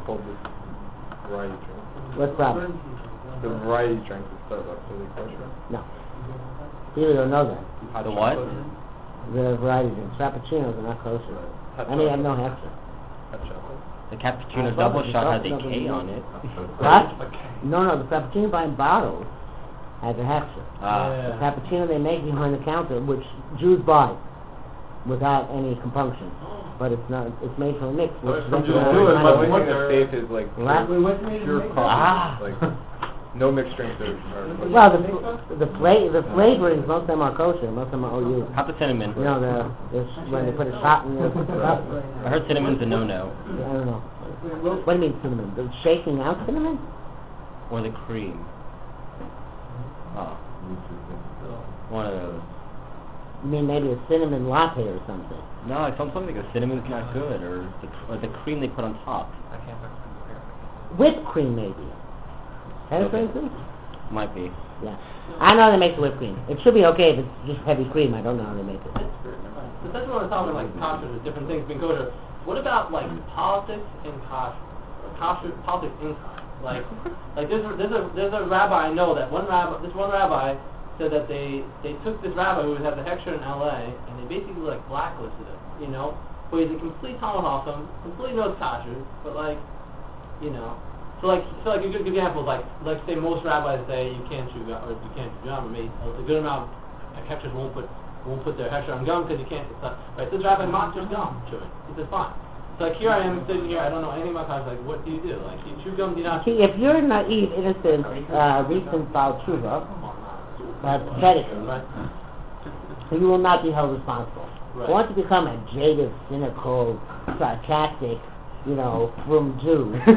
Variety drink. What's that? The variety drinks at Starbucks, are they kosher? No. People don't know that. The what? The variety drinks. Frappuccinos are not kosher. Hot I mean, I have chocolate. no half. Hot chocolate. The cappuccino Uh, double Starbucks, shot has a Starbucks, K Starbucks. on it. What? No, no. The Frappuccino by bottles has a half. Ah. Yeah. The cappuccino they make behind the counter, which Jews buy without any compunction. But it's not. It's made from a mix. Oh, Which it's from doesn't Jews have too, any it kind must of- be Only thing What? that's safe is like What? pure, Wait, what's made pure of the coffee. Ah. Like, no mixed drinks are, are Well, the the fla- the flavorings, most of them are kosher. Most of them are O U. How about cinnamon? You know, the, the when they put a shot in your cup. I heard cinnamon's a no-no. I don't know. What do you mean cinnamon? The shaking out cinnamon? Or the cream. Oh, one of those. You mean maybe a cinnamon latte or something? No, I found something like a cinnamon's not good, or the, or the cream they put on top. I can't fucking Whipped cream maybe. That Okay. okay. Might be. Yeah. I know how they make the whipped cream. It should be okay if it's just heavy cream. I don't know how they make it. So that's what we're talking like kosher, there's different things being kosher. What about like politics in kosher? Or kosher politics in kosher? Like, like there's a, there's a there's a rabbi I know that one rabbi this one rabbi said that they they took this rabbi who has a hechsher in L A and they basically like blacklisted him, you know. But he's a complete Talmud Chacham, completely knows kosher, but like, you know. So like, so like a good example is like, like say most rabbis say you can't chew gum or you can't chew gum. Or maybe a good amount of hechshers won't put won't put their hechsher on gum because you can't. It's not, right? This rabbi monsters gum chewing. He says fine. So like here I am sitting here. I don't know anything about kosher. Like, what do you do? Like, do you chew gum? Do you not? See, if you're naive, innocent, uh, recent Baal Tshuva, uh, pathetic, Right. you will not be held responsible. Right. Once you become a jaded, cynical, sarcastic, you know, from Jew, then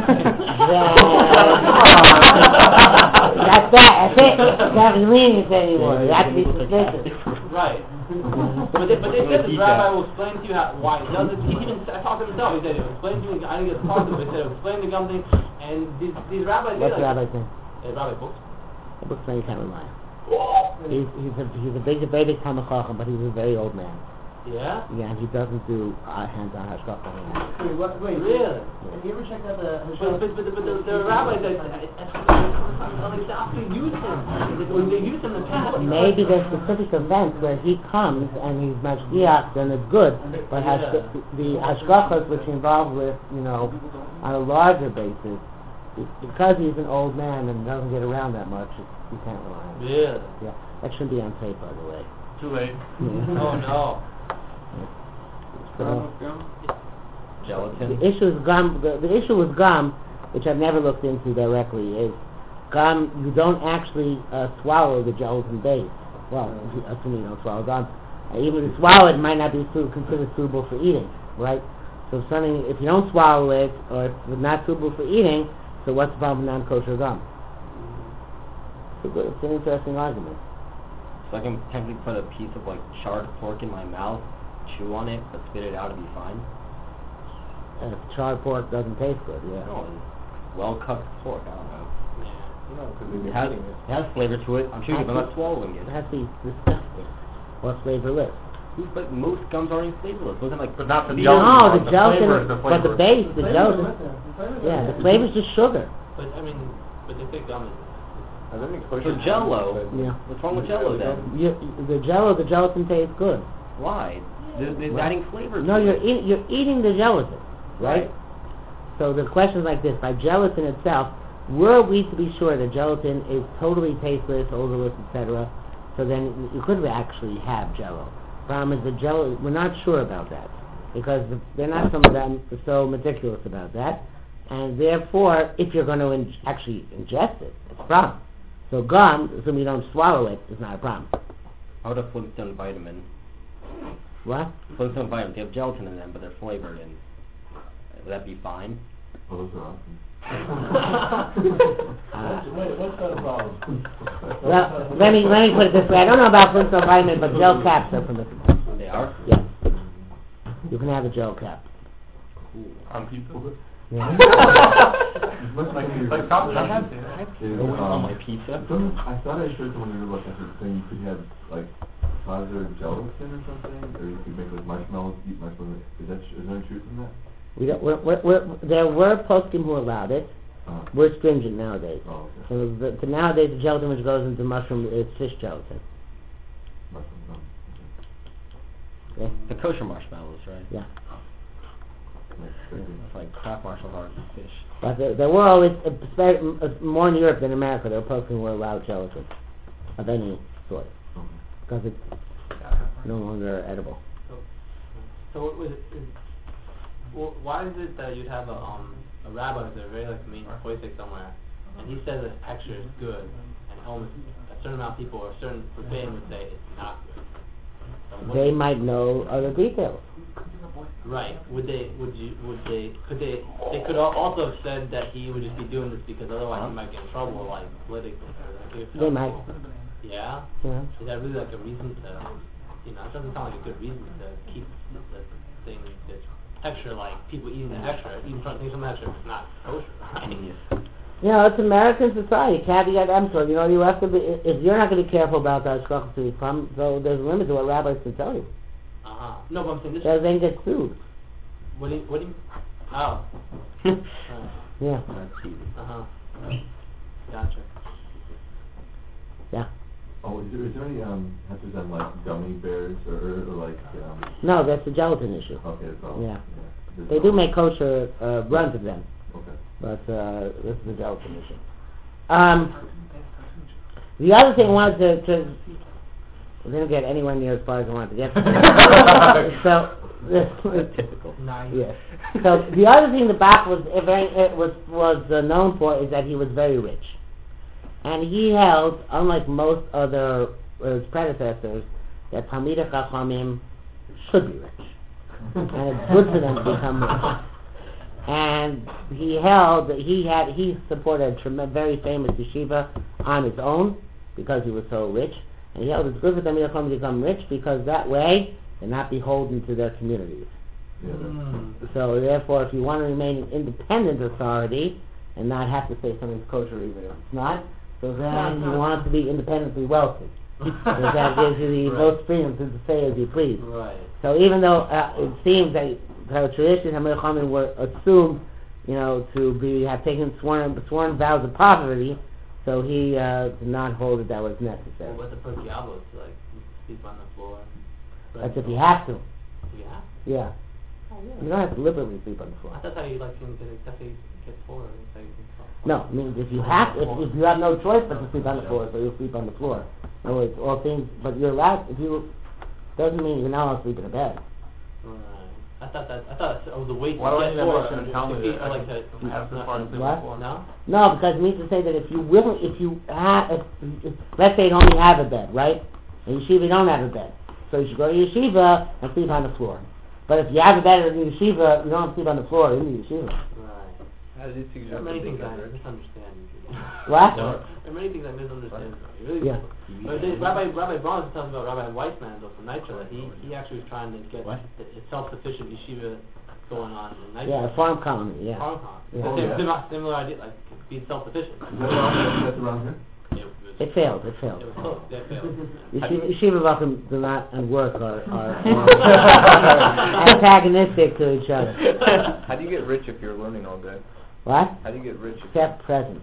that's that. That's it. You have to lenient anymore. You have to be suspicious. Right. But they, but they said this rabbi will explain to you how, why he does it. He even I talked to him himself. He said he'll explain to you. I didn't get to talk to him. He said he'll explain the gum thing. And these these rabbis. What's they the like, rabbi's name? Uh, Rabbi Books. The book's name you can't rely on. He's, he's, a, he's a big, very big Talmud Chacham, but he's a very old man. Yeah. Yeah, and he doesn't do uh, hands-on hashgacha. Wait, what, wait, Really? have you ever checked out the But, but, but, but the, the rabbis that like they often use him. When they use him in the past. Maybe there's specific events where he comes and he's mashgiach, then it's good. But has Yeah. the, the hashgachas which involved with, you know, on a larger basis, because he's an old man and doesn't get around that much, you can't rely on him. Really? Yeah, that shouldn't be on tape, by the way. Too late. Yeah. Oh no. So, Gelatin. the issue is gum. The, the issue with gum, which I've never looked into directly, is gum. You don't actually uh, swallow the gelatin base. Well, assuming you don't swallow gum, uh, even if you swallow it, it might not be su- considered suitable for eating, right? So if something, if you don't swallow it, or if it's not suitable for eating, so what's the problem with non-kosher gum? It's, a good, it's an interesting argument. So I can technically put a piece of like charred pork in my mouth, chew on it, but spit it out and be fine. And if charred pork doesn't taste good, yeah. No, well cooked pork. I don't know. You know, because It they're has, eating it. it has flavor to it. I'm chewing it, but I'm not swallowing It it. has to be disgusting or flavorless. But most gums aren't even flavorless. Those are like. But not the these- gelatin. No, the The gelatin, flavor is the but the flavor. base, the flavors are gelatin, right there. The flavors are yeah, right the there. flavor's just sugar. But I mean, but they say gum is. I think For kosher- Jell-O, Yeah. what's wrong with Jell-O then? You, the jello, the gelatin tastes good. Why? They're, they're What? adding flavor to No, it. you're eat, you're eating the gelatin, right? So the question is like this: by gelatin itself, were we to be sure that gelatin is totally tasteless, odorless, et cetera, so then you could actually have Jello. Problem is the Jello. We're not sure about that because the, they're not some of them so meticulous about that, and therefore, if you're going to in, actually ingest it, it's a problem. So gum, assuming you don't swallow it, is not a problem. How about a Flintstone vitamin? What? Flintstone vitamins, they have gelatin in them, but they're flavored in. Would that be fine? Oh, those are awesome. Wait, what's that about? Well, let me let me put it this way. I don't know about Flintstone vitamin, but gel caps are permissible. They are? Yes. You can have a gel cap. On pizza? Yeah. Much like It's your- like chocolate. I have, Yeah. I have Is, Jello on um, my pizza. Some, I thought I heard someone who looked at it saying you could have like positive gelatin or something, or you could make like marshmallows, eat marshmallows. Is that is there any truth in that? We don't, we're, we're, we're, there were poskim who allowed it. Uh, We're stringent nowadays. oh, okay. So the, the nowadays the gelatin which goes into mushroom is fish gelatin. Mushroom, oh, Okay? The kosher marshmallows, right? Yeah. okay. Nice, very good. It's like craft marshmallows are fish. But there, there were always, especially, uh, more in Europe than America, there were poskim who were allowed gelatin of any sort Okay. because it's no longer edible. So what was it? Is, well, why is it that you'd have a um a rabbi who's a very like main poetic somewhere, and he says that extra is good, and almost a certain amount of people or a certain forbidden would say it's not good. So what They do- might know other details. Right. Would they? Would you? Would they? Could they? They could al- also have said that he would just be doing this because otherwise he might get in trouble, like politically. Or like, if- They might. Yeah. Yeah. Is that really like a reason to? You know, it doesn't sound like a good reason to keep the thing that's extra, like people eating the extra, eating from things from the extra. It's not kosher. Right? You know, it's American society, caveat emptor. You know, you have to be, if you're not going to be careful about that shkachas from, so there's a limit to what rabbis can tell you. Uh huh. No, but I'm saying this. Because they get sued. What do you? What do you? Oh. uh Yeah. huh. Gotcha. Yeah. Oh, is there, is there any, um, heifers on like gummy bears or, or, or like, um, No, that's a gelatin issue. okay, it's all. Yeah. There's They no- do make kosher uh, runs of them, Okay. but uh, this is a gelatin issue. Um, the other thing I wanted to, to we didn't get anywhere near as far as I wanted to get. so, this, Typical. Nice. yeah. So the other thing the Bach was uh, very uh, was was uh, known for is that he was very rich, and he held, unlike most other uh, his predecessors, that Talmidei Chachamim should be rich, and it's good for them to become rich. And he held that he had he supported a trem- very famous yeshiva on his own because he was so rich, and he held it's good for them to become rich because that way they're not beholden to their communities. Yeah, that's- Mm. So therefore, if you want to remain an independent authority and not have to say something's kosher even if it's not, so then you want it to be independently wealthy. Because that gives you the Right. most freedom to say as you please. Right. So even though uh, it seems that the traditions Hamil Chamin were assumed, you know, to be have taken sworn sworn vows of poverty, so he uh, did not hold that that was necessary. Well, what's the Pirkei Avos, like sleep on the floor? That's if you have to. Yeah. Yeah. Oh, yeah. You don't have to deliberately sleep on the I floor. thought that's how you like can get that's how you get poor. That's how you can talk. No, it means if you have, if, if you have no choice but to sleep on the floor, so you'll sleep on the floor. In other words, all things, but you're allowed, if you, doesn't mean you're not allowed to sleep in a bed. Right. I thought that I thought it was a way to Why do I get need that poor. person to tell me to that I I like can to have this part of the What? floor? No. No, because it means to say that if you will, if you have, if, if, let's say you only have a bed, right? In yeshiva you don't have a bed. So you should go to yeshiva and sleep on the floor. But if you have a bed in the yeshiva, you don't sleep on the floor in the yeshiva. Right. How did you There suggest are many that things they I got rich? misunderstand. What? There are many things I misunderstand. Really. Yeah. But they, Rabbi Rabbi Braun talks about Rabbi Weissman from Nitra that he he actually was trying to get What? a a self-sufficient yeshiva going on in Nitra. Yeah, a farm colony, yeah. Farm con. Yeah. The Oh, same, yeah. similar, similar idea, like be self-sufficient. Is that around, that's around here? It was, It failed, it failed. it was close. Yeah, it failed. Yeshiva, yeshiva welcome do not and work are, are, are antagonistic to each other. How do you get rich if you're learning all day? What? How do you get rich if Except presents.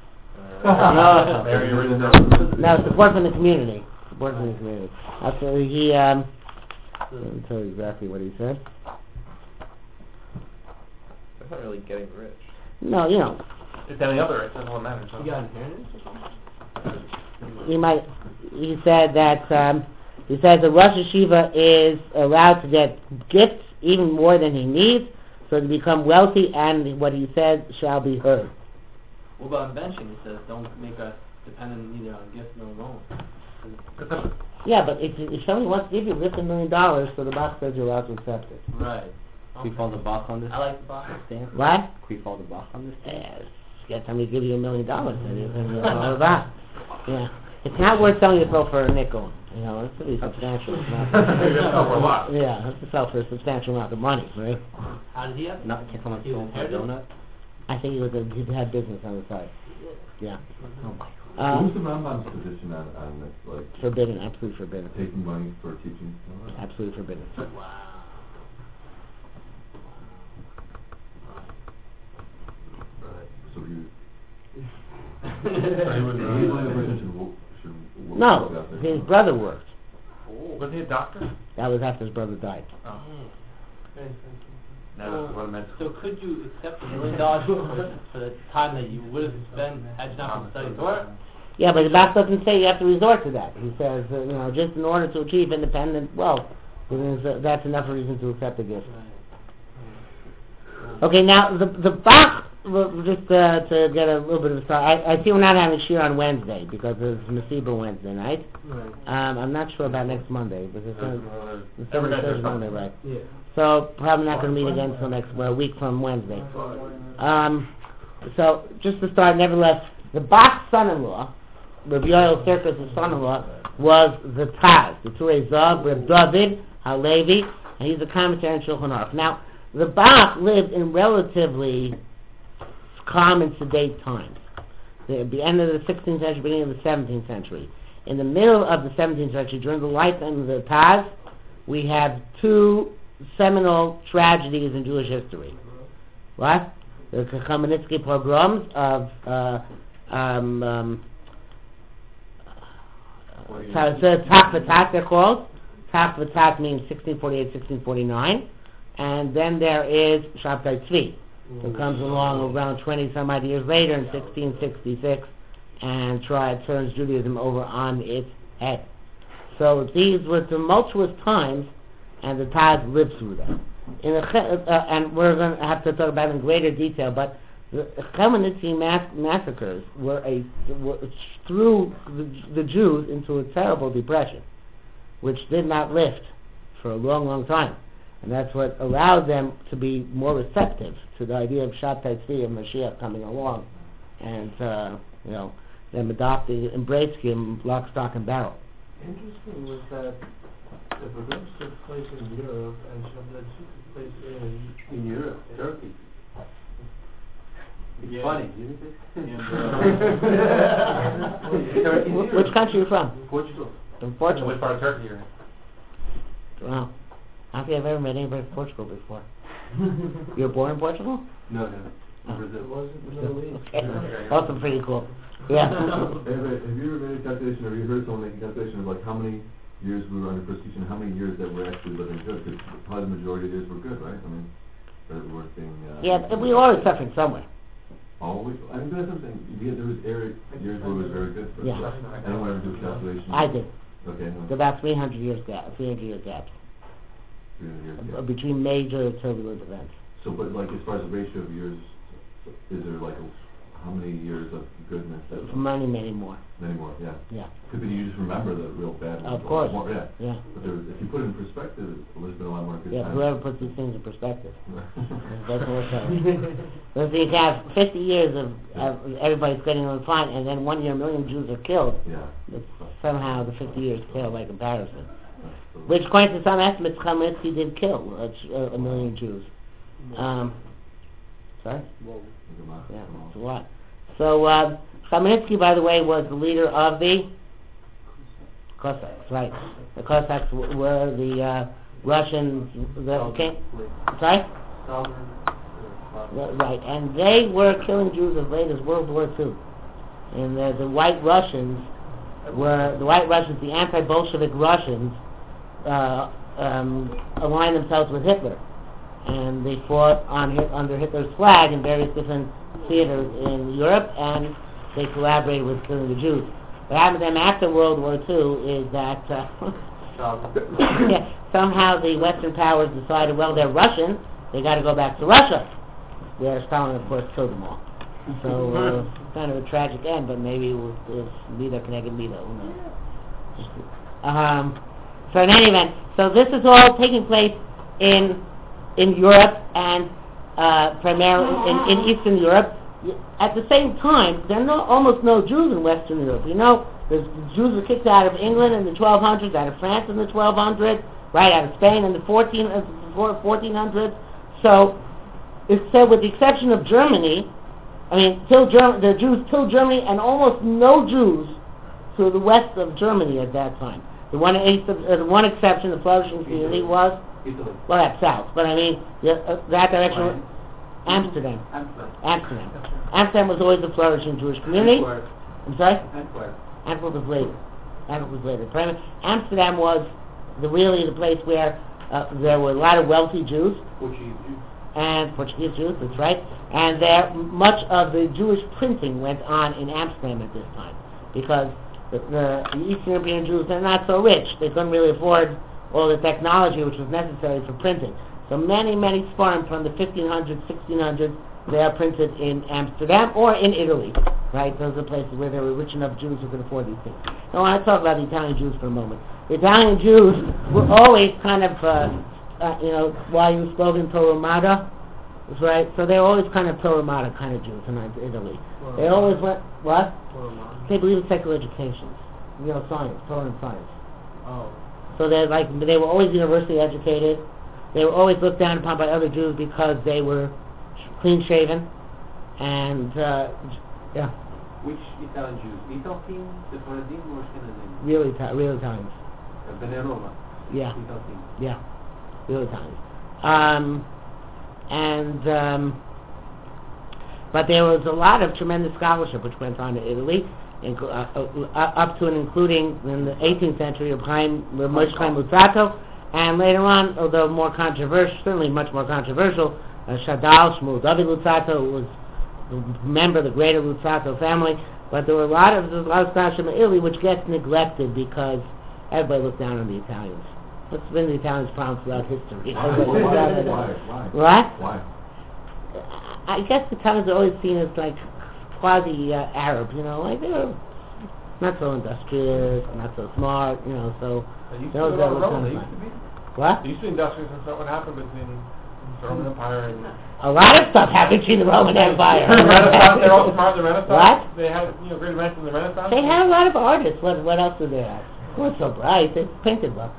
uh, Mary, you're in No, support from the community. Support from the community. After he, um, let me tell you exactly what he said. That's not really getting rich. No, you know, It's any other, it doesn't really matter. So. You got inheritance or something? he might, he said that, um, he said the Rosh Yeshiva is allowed to get gifts even more than he needs, so to become wealthy, and what he said shall be heard. What about invention? He says, don't make us dependent neither on gifts nor loan. Yeah, but if, if somebody wants to give you fifty million dollars, so the box says you're allowed to accept it. Right. Can we follow the Bach on this? I like the box. Stan? What? Can we follow the Bach on this? Yes. Get somebody to give you a million dollars, then you can all of that. Yeah. It's not worth selling your soul for a nickel. You know, it's pretty substantial. It's not- Maybe it's not for a lot. Yeah, it's to sell for a substantial amount of money, right? How did he have? Not can someone He sell was for a inherited? donut? I think he was a, he had business on the side. Yeah. Oh my Uh, Who's the Rambam's position on, on this, like, forbidden, absolutely forbidden. taking money for teaching? Absolutely forbidden. Wow. So you, So he was, the uh, only person should, wo- should work No, out there. his brother worked. Was he a doctor? That was after his brother died. Oh. So, What a mess. so could you accept a million dollars for, for the time that you would have spent had you not been studying Torah? Yeah, but the Bach doesn't say you have to resort to that. He says, uh, you know, just in order to achieve independent wealth, it is, uh, that's enough reason to accept a gift. Okay, now the the Bach well, just uh, to get a little bit of a start, I, I see we're not having shir on Wednesday because it's Masiba Wednesday night. Right. Um, I'm not sure about next Monday, but it's Uh, it's every night Thursday, there's Monday, something. right? Yeah. So probably not going to meet again until next well, a week from Wednesday. Um, so just to start, nevertheless, the Bach's son-in-law, Rabbi Yoel Sirkis' son-in-law, was the Taz, the Turei Zav, Reb David Halevi, and he's a commentary on Shulchan Aruch. Now, the Bach lived in relatively calm and sedate times. The, the end of the sixteenth century, beginning of the seventeenth century. In the middle of the seventeenth century, during the lifetime of the Taz, we have two seminal tragedies in Jewish history. What? The Khmelnytsky pogroms of uh, um, um, Tak V'Tat, they're called. Tak V'Tat means sixteen forty-eight, sixteen forty-nine. And then there is Shabtai Tzvi, who comes along around twenty some odd years later in sixteen sixty-six and try, turns Judaism over on its head. So these were tumultuous times, and the Taz lived through them. In a, uh, and we're going to have to talk about it in greater detail, but the Khmelnytsky mass- massacres were a were, threw the, the Jews into a terrible depression, which did not lift for a long, long time. And that's what allowed them to be more receptive to the idea of Shabtai Tzvi, of Mashiach coming along, and uh, you know, them adopting, embracing him lock, stock, and barrel. Interesting was that the pogroms took place in Europe and Shabtai Tzvi took place in In Europe, Turkey. It's Yeah. funny, isn't it? And, Turkey. Wh- Which country are you from? Portugal. From Portugal. Which part of Turkey you're in? Wow. I don't think I've ever met anybody from Portugal before. You were born in Portugal? No, no, Oh. in Brazil. It wasn't the Middle East. Okay. Also pretty cool. Yeah. Hey, but have you ever made a calculation, or have you heard someone make a calculation of like how many years we were under persecution, how many years that we're actually living good? Because probably the majority of years were good, right? I mean, that we're being... Uh, Yeah, but we were always suffering somewhere. Always? I mean, that's what I'm saying. Yeah, there was area, years where it was very good. For Yeah. us. I don't want to do a calculation. I did. Okay, no. It's about three hundred years gap, three hundred years gaps Three hundred years, uh, yeah. between major turbulent events. So, but like as far as the ratio of years, is there like a, how many years of goodness? That, Many, many more. many more, yeah. Yeah. Could be you just remember the real bad ones. Of course. More, yeah. Yeah. But there, if you put it in perspective, there's been a lot more good Yeah, times. whoever puts these things in perspective. That's what we're Let's see, you have fifty years of, of everybody's getting on fine, and then one year a million Jews are killed. Yeah. It's somehow the fifty years pale by comparison. Which, according to some estimates, Khmelnytsky did kill a, a million Jews. Um, sorry? Yeah, it's a lot. So, uh, Khmelnytsky, by the way, was the leader of the Cossacks, right. The Cossacks w- were the uh, Russians, the king, sorry? The- Right, and they were killing Jews as late as World War Two. And the, the White Russians were, the White Russians, the anti-Bolshevik Russians, uh, um, aligned themselves with Hitler. And they fought on Hit- under Hitler's flag in various different theaters in Europe, and they collaborated with killing the Jews. What happened to them after World War Two is that uh, yeah, somehow the Western powers decided, well, they're Russian, they got to go back to Russia, where Stalin, of course, killed them all. So, uh, kind of a tragic end, but maybe it was, it was neither connected neither. Who knows? Um, so in any event, so this is all taking place in in Europe and uh, primarily in, in Eastern Europe. At the same time, there are no, almost no Jews in Western Europe. You know, the Jews were kicked out of England in the twelve hundreds, out of France in the twelve hundreds, right, out of Spain in the fourteen, uh, fourteen hundreds. So, it's said with the exception of Germany, I mean, till Germ- the Jews till Germany, and almost no Jews to the west of Germany at that time. The one, east of, uh, the one exception, the flourishing community was, Italy. well, that's south, but I mean, the, uh, that direction, Amsterdam. Amsterdam. Amsterdam. Amsterdam was always a flourishing Jewish community. Antwerp. I'm sorry? Antwerp. Antwerp was later. Antwerp was later. Prim- Amsterdam was the, really the place where uh, there were a lot of wealthy Jews. Portuguese Jews. And Portuguese Jews, that's right. And there, much of the Jewish printing went on in Amsterdam at this time, because the, the, the Eastern European Jews, they're not so rich. They couldn't really afford all the technology which was necessary for printing. So many, many Sfarim from the fifteen hundreds, sixteen hundreds, they are printed in Amsterdam or in Italy, right? Those are places where there were rich enough Jews who could afford these things. Now, I want to talk about the Italian Jews for a moment. The Italian Jews were always kind of, uh, uh, you know, why you spoken Torah Mata, right? So they're always kind of Torah Mata kind of Jews in Italy. They always went, what? They believe in secular education, you know, science, Torah and science. Oh. So they're like, they were always university educated. They were always looked down upon by other Jews because they were clean shaven, and uh, yeah. Which Italian Jews? Ethiopian, Sephardim, or Ashkenazim? Real, Ita- real Italians. Uh, Bnei Roma. Yeah. Ethiopian. Yeah. Real Italians. Um, and um, but there was a lot of tremendous scholarship which went on in Italy, in, uh, uh, up to and including in the eighteenth century of Chaim, Moshe Chaim Luzzatto, and later on, although more controversial, certainly much more controversial, uh, Shadal Shmuel David Luzzatto was a member of the greater Luzzatto family. But there were a lot of there's a lot of scholarship in Italy which gets neglected because everybody looked down on the Italians. What's been the Italians' problem throughout history? Why? Why? Why? Why? What? Why? I guess the Italians are always seen as like quasi uh, Arab, you know, like they were not so industrious, not so smart, you know. So They used they to always be got Rome, looked they down used to be. What? They used to be industrious and stuff. What happened between the Roman Empire and A lot of stuff happened between the Roman Empire. the Renaissance? They're also part of the Renaissance. What? They had, you know, great events in the Renaissance. They had a lot of artists. What what else did they have? They weren't so bright. They painted well.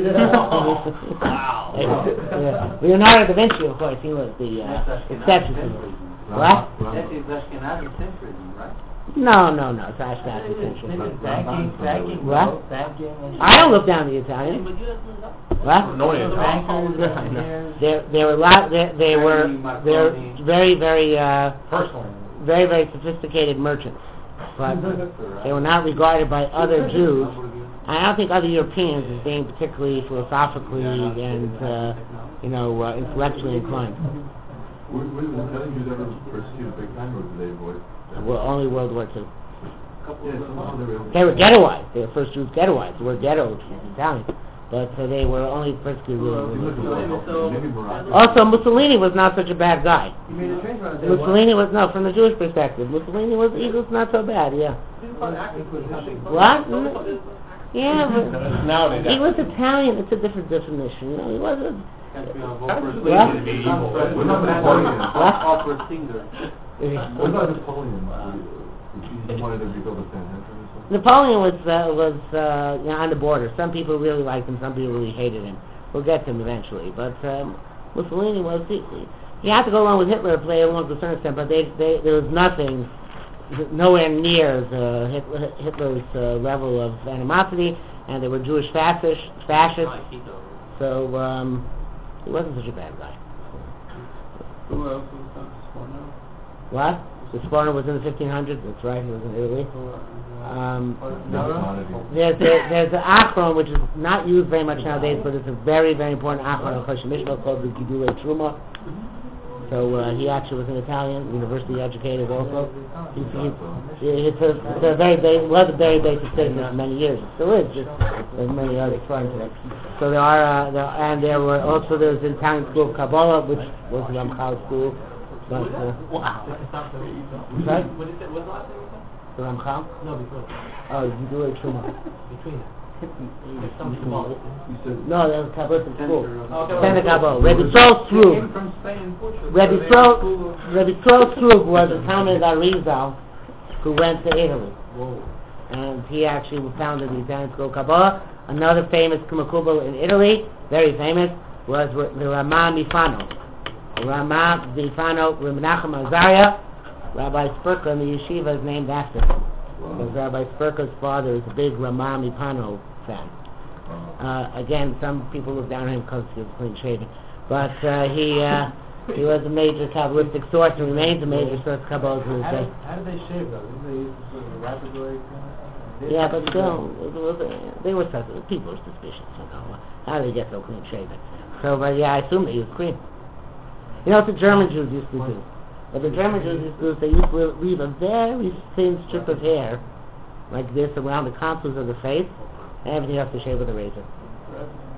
Wow. Yeah. Leonardo da Vinci, of course, he was the uh, That's exception. Ashkenazi to the- centrism. What? That is Ashkenazi centrism, right? No, no, no. It's Ashkenazi century. Banking, banking, What? banking. I don't look down the Italians. What? No one is. There, there were a lot. There, they were, they're very, very, uh, Personally. very, very sophisticated merchants, but they were not regarded by other Jews. I don't think other Europeans as being particularly philosophically and, uh, you know, uh, intellectually inclined. Were, were the Italian Jews ever persecuted big time, or did they avoid that? Well, only World War Two. Yeah, somehow they were. They were ghettoized. They were first Jews ghettoized. The word ghetto is Italian, but uh, they were only persecuted. Really, really. Maybe Morocco. Also, Mussolini was not such a bad guy. You made a train run there. Mussolini was no, from the Jewish perspective. Mussolini was he was not so bad. Yeah. What? Yeah, but Nowadays. he was Italian. It's a different definition. You know, he wasn't. What? What about Napoleon? Opera singer. What about Napoleon? He wanted to rebuild the Sanhedrin or something? Napoleon was uh, was uh, you know, on the border. Some people really liked him. Some people really hated him. We'll get to him eventually. But um, Mussolini was he, he had to go along with Hitler to play along to a certain extent. But they, they, there was nothing, nowhere near the Hitler, Hitler's uh, level of animosity. And they were Jewish fascists. Fascists. So um, he wasn't such a bad guy. Who else was that? Sforno? What? The Sforno was in the fifteen hundreds. That's right. He was in Italy. Um, there's a, there's an achron which is not used very much nowadays, but it's a very very important achron of Choshen Mishpah called the Gidulei Truma. So uh, he actually was an Italian, university educated also. He's, he's, it's, a, it's a very ba- was a very basic citizen for many years. It still is, just as many others trying today. So there are, uh, there, and there were also there's an Italian school of Kabbalah, which was the Ramchal school. But, uh, Wow. Sorry? What is it? What's the last name again? The Ramchal? No, before. Oh, Gidulei Truma. Between it. There's some small. You said No, that was Kabbalistic school. Okay. Center Kabbalah. Rebbe Tzol Strug. From Spain, Portugal. Rebbe Tzol, Rebbe Tzol Strug was a Talmud Arizal who went to Italy. Whoa. And he actually founded the Italian school of Kabbalah. Another famous Kumakubal in Italy, very famous, was the Rama Mifano. Rama Mifano, Menachem Azaria, Rabbi Spurka in the yeshiva is named after him. Because Rabbi Spurka's father is a big Rama Mifano fan. Uh, again, some people look down on him because he was clean shaven. But uh, he uh, he was a major Kabbalistic source and remains a major source of Kabbalah to this day. How did they shave though? Didn't they use sort of a rapid way kind of? Yeah, but still, it was, uh, they were sus- people were suspicious, you know. How did they get so clean shaven? So, but yeah, I assume they used cream. You know what the German Jews used to do? What the German Jews used to do is they used to leave a very thin strip of hair, like this, around the contours of the face, and everything else to shave with a razor.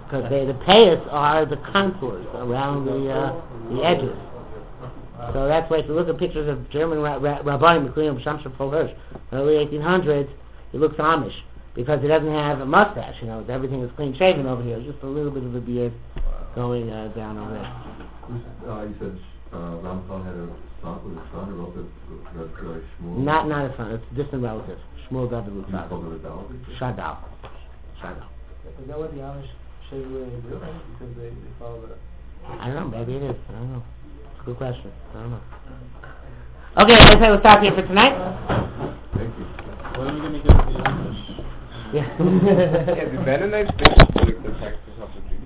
because they the payas are the contours around the uh, the edges. So that's why if you look at pictures of German ra- ra- rabbanim, including Shamshon Paul Hirsch, early eighteen hundreds, he looks Amish because he doesn't have a mustache. You know, everything is clean shaven over here, just a little bit of a beard going uh, down over there. Uh, you said uh, Ramchal had a son, was a son, a relative, uh, like Shmuel? Not not a son, it's a distant relative. Shmuel David He Lutzad. called it a Dalit? Shadal. Shadal. Is that what the Amish shave away do? Because they, they follow the... I don't know, maybe it is. I don't know. It's a good question. I don't know. Okay, let's have a stop here for tonight. Thank you. When are we going to get the English? Yeah. Yeah, the Mennonites basically took the text or something.